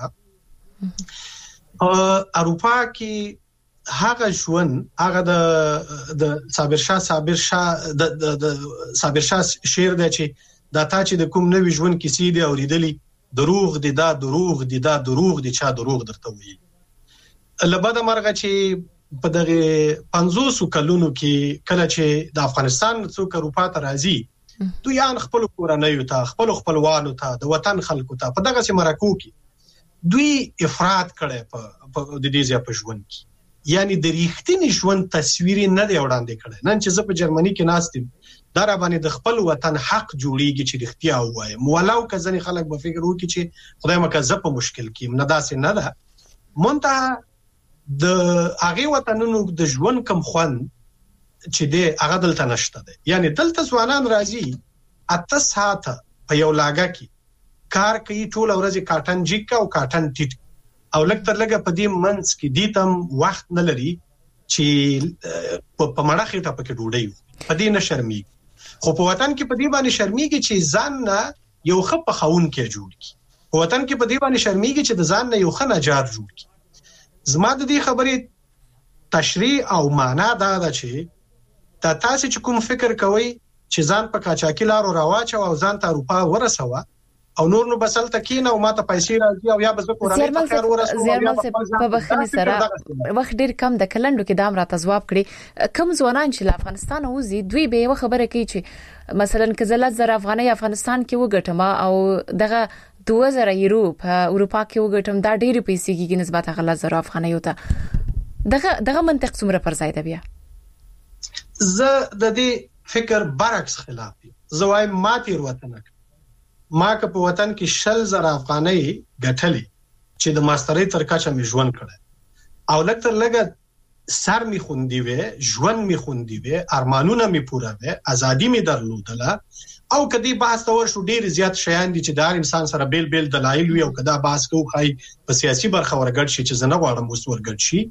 اړه. اروپا کې هغه ژوند هغه د د صابر شاه صابر شاه د د صابر شاه شعر دی چې دا تا چې د کوم نوې ژوند کیسې دی اوریدلی، دروغ دی دا دروغ دی دا دروغ دی چا دروغ درته ویل. لبد مرغه چې په دغه پنځوس کلونو کې کله چې د افغانستان څوک اروپا ته راځي دوی ان خپل کورنۍ ته خپل خپلوانو ته د وطن خلکو ته په دغه سیمرکو کې دوی افراط کړي په د دې ځای په ژوند کې، یعنی د ریښتینی ژوند تصویر نه دی وړاندې کړي. نن چې زه په جرمني کې ناستم دا را باندې د خپل وطن حق جوړیږي چې رښتیا وایم، ولو که ځنې خلک به فکر وکړي چې خدای مکه زه په مشکل کې نه، داسې نه ده. منتها د هغه وطنونو د ژوند کم خوند چې دی هغه دلته نشته دی. یعنی دلته ځوانان راځي اته ساعته په یو لاګه کې کار کوي، ټول ورځ کاټن جیک او کاټن ټیټ او لکه تر لګه په دې منځ کې دي تم وخت نه لري چې په مړه خېټه پکې ډوډۍ په دې نه شرمېږي. خو په وطن کې په دې باندې شرمېږي چې ځان نه یو خپ خاون کې جوړ کی په وطن کې په دی باندې شرمېږي چې د ځان نه یو ښه نجار جوړ کړي. زما د دې خبرې تشریح او معنا دا ده چې دا تاسو چې کوم فکر کوئ چې ځان په کاچاکي لارو راواچو او ځان ته اروپا ورسوه او نور نو بسل تکین او ماته پیسې راځي او یا بس کورانه ته خیر ورسوه زیرمل په بخنی سره وخت ډیر کم د کلندو کې دام راته جواب کړي کم ځوانان چې افغانستان اوزي دوی به یو خبره کوي چې مثلا کزلت زر افغاني افغانستان کې وګټم او دغه دوه زره یورو په اروپا کې وګټم دا ډیر پیسې کې نسبت غلط زر افغاني وته دغه دغه منطق څومره پر ځای دی بیا زه د دې فکر برعکس خلاف دي. زه وایم ما تیر وطن ما که په وطن کې شل زره افغانۍ ګټلې چې د ماسترۍ تر کچه مې ژوند کړی او لکه لګه سر می خوندي وې ژوند می خوندي وې ارمانونه می پوره وې ازادي می درلودله او کدی بحث تور شو ډیر زیات شیان دي چې دار انسان سره بیل بیل دلایل وي او کدا بحث کوي په سیاسي برخه ورګړ شي چې زنه غواړم اوس ورګړ شي